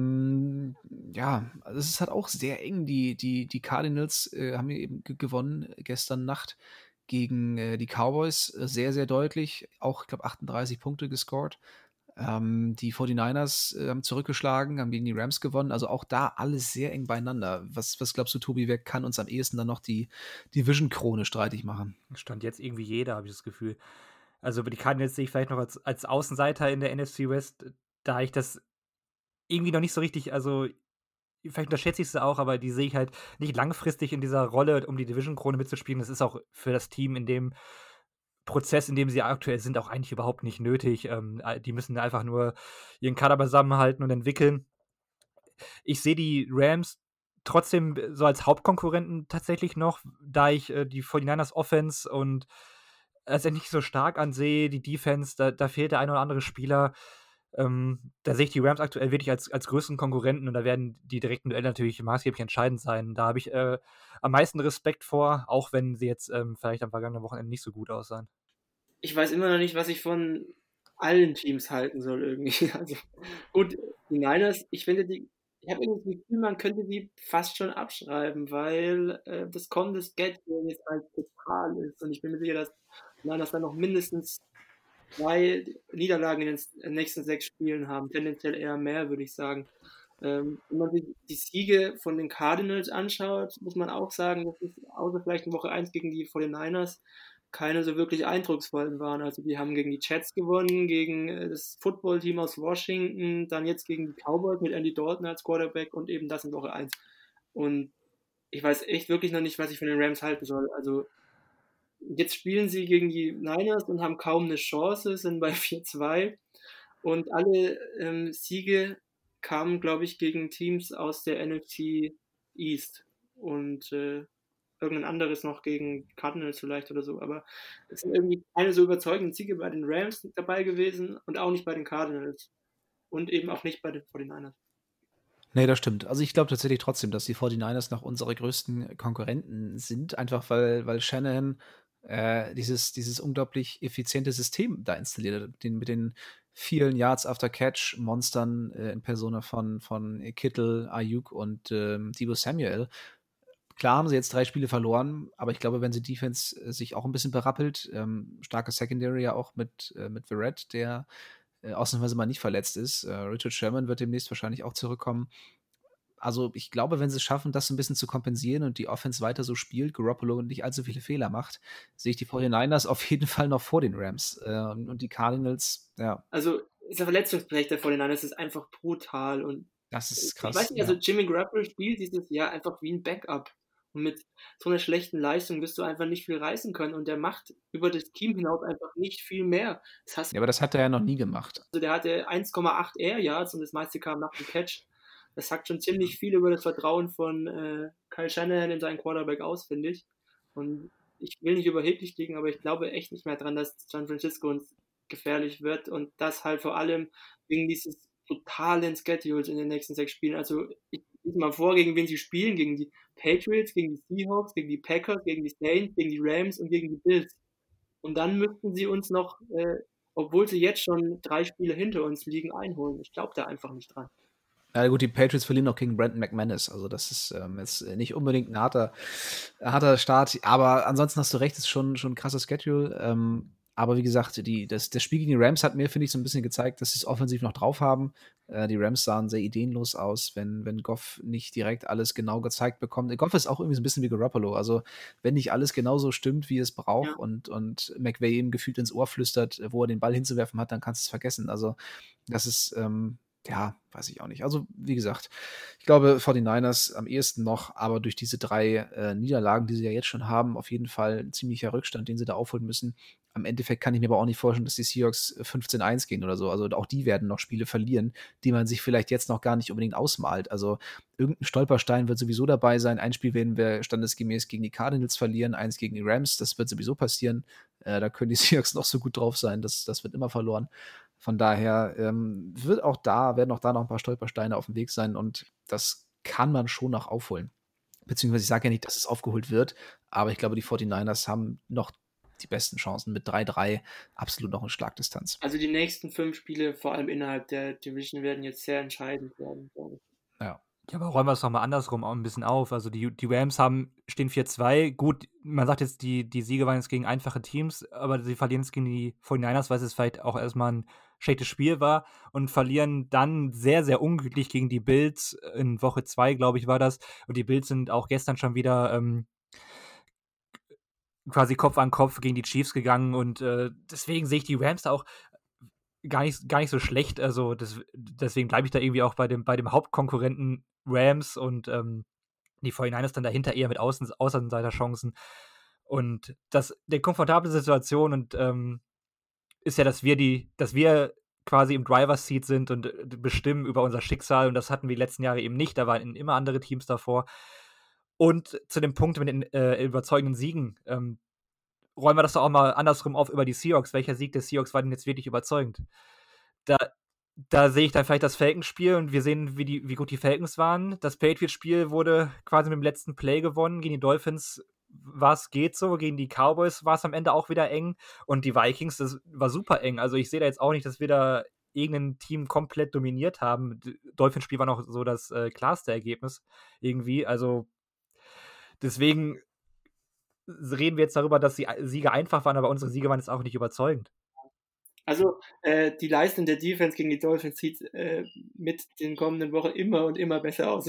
Ja, also es ist halt auch sehr eng. Die Cardinals haben hier eben gewonnen gestern Nacht gegen die Cowboys. Sehr, sehr deutlich. Auch, ich glaube, 38 Punkte gescored. Die 49ers haben zurückgeschlagen, haben gegen die Rams gewonnen. Also auch da alles sehr eng beieinander. Was glaubst du, Tobi, wer kann uns am ehesten dann noch die Division-Krone streitig machen? Stand jetzt irgendwie jeder, habe ich das Gefühl. Also die Cardinals sehe ich vielleicht noch als Außenseiter in der NFC West, da ich das irgendwie noch nicht so richtig, also vielleicht unterschätze ich es auch, aber die sehe ich halt nicht langfristig in dieser Rolle, um die Division-Krone mitzuspielen. Das ist auch für das Team in dem Prozess, in dem sie aktuell sind, auch eigentlich überhaupt nicht nötig. Die müssen einfach nur ihren Kader beisammenhalten und entwickeln. Ich sehe die Rams trotzdem so als Hauptkonkurrenten tatsächlich noch, da ich die 49ers Offense und als nicht so stark ansehe, die Defense, da fehlt der ein oder andere Spieler. Da sehe ich die Rams aktuell wirklich als größten Konkurrenten und da werden die direkten Duelle natürlich maßgeblich entscheidend sein. Da habe ich am meisten Respekt vor, auch wenn sie jetzt vielleicht am vergangenen Wochenende nicht so gut aussahen. Ich weiß immer noch nicht, was ich von allen Teams halten soll irgendwie. Also gut, die Niners, ich habe irgendwie das Gefühl, man könnte die fast schon abschreiben, weil das kommende Schedule jetzt halt total ist. Und ich bin mir sicher, dass die Niners dann noch mindestens 2 Niederlagen in den nächsten 6 Spielen haben. Tendenziell eher mehr, würde ich sagen. Wenn man sich die Siege von den Cardinals anschaut, muss man auch sagen, dass es außer vielleicht in Woche 1 gegen die 49ers keine so wirklich eindrucksvollen waren. Also die haben gegen die Jets gewonnen, gegen das Footballteam aus Washington, dann jetzt gegen die Cowboys mit Andy Dalton als Quarterback und eben das in Woche 1. Und ich weiß echt wirklich noch nicht, was ich von den Rams halten soll. Also jetzt spielen sie gegen die Niners und haben kaum eine Chance, sind bei 4-2 und alle Siege kamen, glaube ich, gegen Teams aus der NFC East und irgendein anderes noch gegen Cardinals vielleicht oder so, aber es sind irgendwie keine so überzeugenden Siege bei den Rams dabei gewesen und auch nicht bei den Cardinals und eben auch nicht bei den 49ers. Nee, das stimmt. Also ich glaube tatsächlich trotzdem, dass die 49ers noch unsere größten Konkurrenten sind, einfach weil Shanahan dieses unglaublich effiziente System da installiert hat, mit den vielen Yards after Catch Monstern in Persona von Kittle, Ayuk und Deebo Samuel. Klar haben sie jetzt 3 Spiele verloren, aber ich glaube, wenn sie Defense sich auch ein bisschen berappelt, starke Secondary ja auch mit Verrett, der ausnahmsweise mal nicht verletzt ist. Richard Sherman wird demnächst wahrscheinlich auch zurückkommen. Also ich glaube, wenn sie es schaffen, das ein bisschen zu kompensieren und die Offense weiter so spielt, Garoppolo nicht allzu viele Fehler macht, sehe ich die 49ers auf jeden Fall noch vor den Rams. Und die Cardinals, ja. Also das Verletzungsrecht der 49ers ist einfach brutal und Das ist krass. Ich weiß nicht, also Jimmy Garoppolo spielt dieses Jahr einfach wie ein Backup. Und mit so einer schlechten Leistung wirst du einfach nicht viel reißen können. Und der macht über das Team hinaus einfach nicht viel mehr. Ja, aber das hat er ja noch nie gemacht. Also der hatte 1,8 Air Yards und das meiste kam nach dem Catch. Das sagt schon ziemlich viel über das Vertrauen von Kyle Shanahan in seinen Quarterback aus, finde ich. Und ich will nicht überheblich klingen, aber ich glaube echt nicht mehr dran, dass San Francisco uns gefährlich wird. Und das halt vor allem wegen dieses totalen Schedules in den nächsten 6 Spielen. Also ich lese mal vor, gegen wen sie spielen. Gegen die Patriots, gegen die Seahawks, gegen die Packers, gegen die Saints, gegen die Rams und gegen die Bills. Und dann müssten sie uns noch, obwohl sie jetzt schon 3 Spiele hinter uns liegen, einholen. Ich glaube da einfach nicht dran. Ja gut, die Patriots verlieren noch gegen Brandon McManus. Also das ist jetzt nicht unbedingt ein harter Start. Aber ansonsten hast du recht, ist schon ein krasser Schedule. Aber wie gesagt, das Spiel gegen die Rams hat mir, finde ich, so ein bisschen gezeigt, dass sie es offensiv noch drauf haben. Die Rams sahen sehr ideenlos aus, wenn Goff nicht direkt alles genau gezeigt bekommt. Goff ist auch irgendwie so ein bisschen wie Garoppolo. Also wenn nicht alles genauso stimmt, wie es braucht Ja. und McVay ihm gefühlt ins Ohr flüstert, wo er den Ball hinzuwerfen hat, dann kannst du es vergessen. Also das ist ja, weiß ich auch nicht. Also, wie gesagt, ich glaube, 49ers am ehesten noch, aber durch diese 3 Niederlagen, die sie ja jetzt schon haben, auf jeden Fall ein ziemlicher Rückstand, den sie da aufholen müssen. Am Endeffekt kann ich mir aber auch nicht vorstellen, dass die Seahawks 15-1 gehen oder so. Also auch die werden noch Spiele verlieren, die man sich vielleicht jetzt noch gar nicht unbedingt ausmalt. Also irgendein Stolperstein wird sowieso dabei sein. Ein Spiel werden wir standesgemäß gegen die Cardinals verlieren, eins gegen die Rams. Das wird sowieso passieren. Da können die Seahawks noch so gut drauf sein. Das wird immer verloren. Von daher werden auch da noch ein paar Stolpersteine auf dem Weg sein und das kann man schon noch aufholen. Beziehungsweise ich sage ja nicht, dass es aufgeholt wird, aber ich glaube, die 49ers haben noch die besten Chancen mit 3-3 absolut noch in Schlagdistanz. Also die nächsten 5 Spiele, vor allem innerhalb der Division, werden jetzt sehr entscheidend werden, glaube ich. Ja. Ja, aber räumen wir es nochmal andersrum auch ein bisschen auf. Also die Rams stehen 4-2. Gut, man sagt jetzt, die Siege waren jetzt gegen einfache Teams, aber sie verlieren jetzt gegen die 49ers, weil es vielleicht auch erstmal ein schlechtes Spiel war und verlieren dann sehr, sehr unglücklich gegen die Bills in Woche 2, glaube ich, war das. Und die Bills sind auch gestern schon wieder quasi Kopf an Kopf gegen die Chiefs gegangen und deswegen sehe ich die Rams da auch gar nicht so schlecht. Also deswegen bleibe ich da irgendwie auch bei dem Hauptkonkurrenten Rams und die 49ers dann dahinter eher mit Außenseiterchancen. Und der komfortable Situation und ist ja, dass wir quasi im Driver's Seat sind und bestimmen über unser Schicksal und das hatten wir die letzten Jahre eben nicht. Da waren immer andere Teams davor. Und zu dem Punkt mit den überzeugenden Siegen, räumen wir das doch auch mal andersrum auf über die Seahawks. Welcher Sieg der Seahawks war denn jetzt wirklich überzeugend? Da sehe ich dann vielleicht das Falcons-Spiel und wir sehen, wie gut die Falcons waren. Das Patriots-Spiel wurde quasi mit dem letzten Play gewonnen. Gegen die Dolphins geht so. Gegen die Cowboys war es am Ende auch wieder eng. Und die Vikings, das war super eng. Also ich sehe da jetzt auch nicht, dass wir da irgendein Team komplett dominiert haben. Das Dolphins-Spiel war noch so das klarste Ergebnis irgendwie. Also deswegen reden wir jetzt darüber, dass die Siege einfach waren, aber unsere Siege waren jetzt auch nicht überzeugend. Also die Leistung der Defense gegen die Dolphins sieht mit den kommenden Wochen immer und immer besser aus.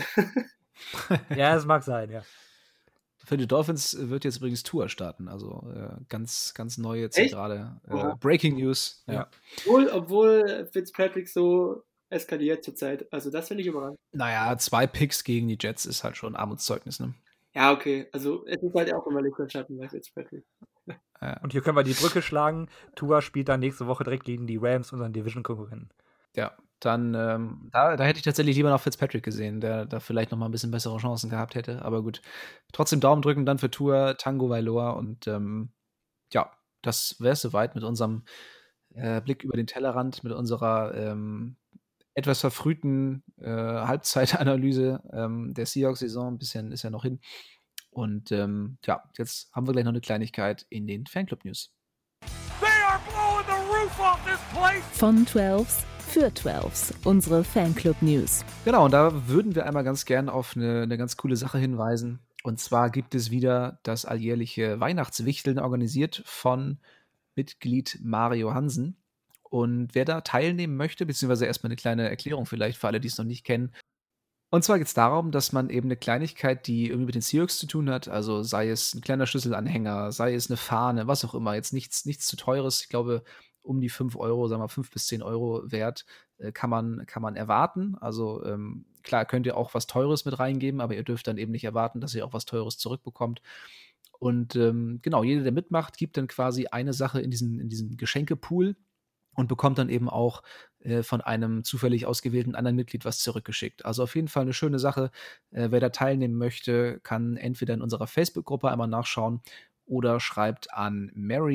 Ja, das mag sein, ja. Für die Dolphins wird jetzt übrigens Tua starten, also ganz, ganz neu jetzt hier gerade. Breaking News. Ja. Obwohl Fitzpatrick so eskaliert zurzeit. Also das finde ich überraschend. Naja, 2 Picks gegen die Jets ist halt schon ein Armutszeugnis, ne? Ja, okay. Also es ist halt auch immer Licht und Schatten bei Fitzpatrick. Und hier können wir die Brücke schlagen. Tua spielt dann nächste Woche direkt gegen die Rams, unseren Division-Konkurrenten. Ja, dann da hätte ich tatsächlich lieber noch Fitzpatrick gesehen, der da vielleicht noch mal ein bisschen bessere Chancen gehabt hätte. Aber gut, trotzdem Daumen drücken dann für Tua, Tango Vailoa und ja, das wäre es soweit mit unserem Blick über den Tellerrand, mit unserer etwas verfrühten Halbzeitanalyse der Seahawks-Saison. Ein bisschen ist ja noch hin. Und ja, jetzt haben wir gleich noch eine Kleinigkeit in den Fanclub-News. Von 12s für 12s, unsere Fanclub-News. Genau, und da würden wir einmal ganz gern auf eine ganz coole Sache hinweisen. Und zwar gibt es wieder das alljährliche Weihnachtswichteln organisiert von Mitglied Mario Hansen. Und wer da teilnehmen möchte, beziehungsweise erstmal eine kleine Erklärung vielleicht für alle, die es noch nicht kennen. Und zwar geht es darum, dass man eben eine Kleinigkeit, die irgendwie mit den Seahawks zu tun hat, also sei es ein kleiner Schlüsselanhänger, sei es eine Fahne, was auch immer, jetzt nichts zu teures, ich glaube um die 5 Euro, sagen wir 5 bis 10 Euro wert, kann man erwarten. Also klar, könnt ihr auch was Teures mit reingeben, aber ihr dürft dann eben nicht erwarten, dass ihr auch was Teures zurückbekommt. Und genau, jeder, der mitmacht, gibt dann quasi eine Sache in diesen Geschenkepool und bekommt dann eben auch von einem zufällig ausgewählten anderen Mitglied was zurückgeschickt. Also auf jeden Fall eine schöne Sache. Wer da teilnehmen möchte, kann entweder in unserer Facebook-Gruppe einmal nachschauen oder schreibt an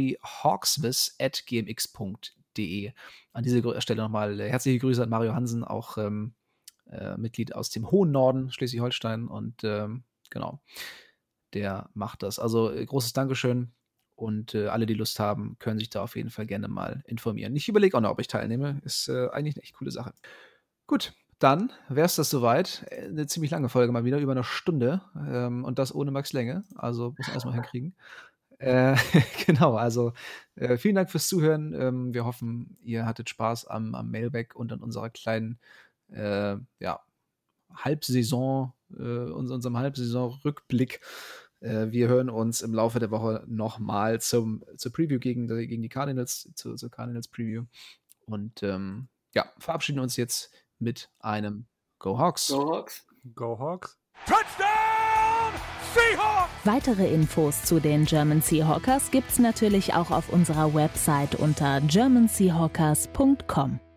maryhawksmith@gmx.de. An dieser Stelle nochmal herzliche Grüße an Mario Hansen, auch Mitglied aus dem hohen Norden Schleswig-Holstein und genau, der macht das. Also großes Dankeschön. Und alle, die Lust haben, können sich da auf jeden Fall gerne mal informieren. Ich überlege auch noch, ob ich teilnehme. Ist eigentlich eine echt coole Sache. Gut, dann wäre es das soweit. Eine ziemlich lange Folge mal wieder, über eine Stunde. Und das ohne Max Länge. Also muss man erstmal hinkriegen. Genau, also vielen Dank fürs Zuhören. Wir hoffen, ihr hattet Spaß am Mailback und an unserer kleinen Halbsaison, unserem Halbsaison-Rückblick. Wir hören uns im Laufe der Woche nochmal zur Preview gegen die Cardinals, zur Cardinals-Preview. Und verabschieden uns jetzt mit einem Go Hawks. Go Hawks. Go Hawks. Touchdown Seahawks! Weitere Infos zu den German Seahawkers gibt's natürlich auch auf unserer Website unter germanseahawkers.com.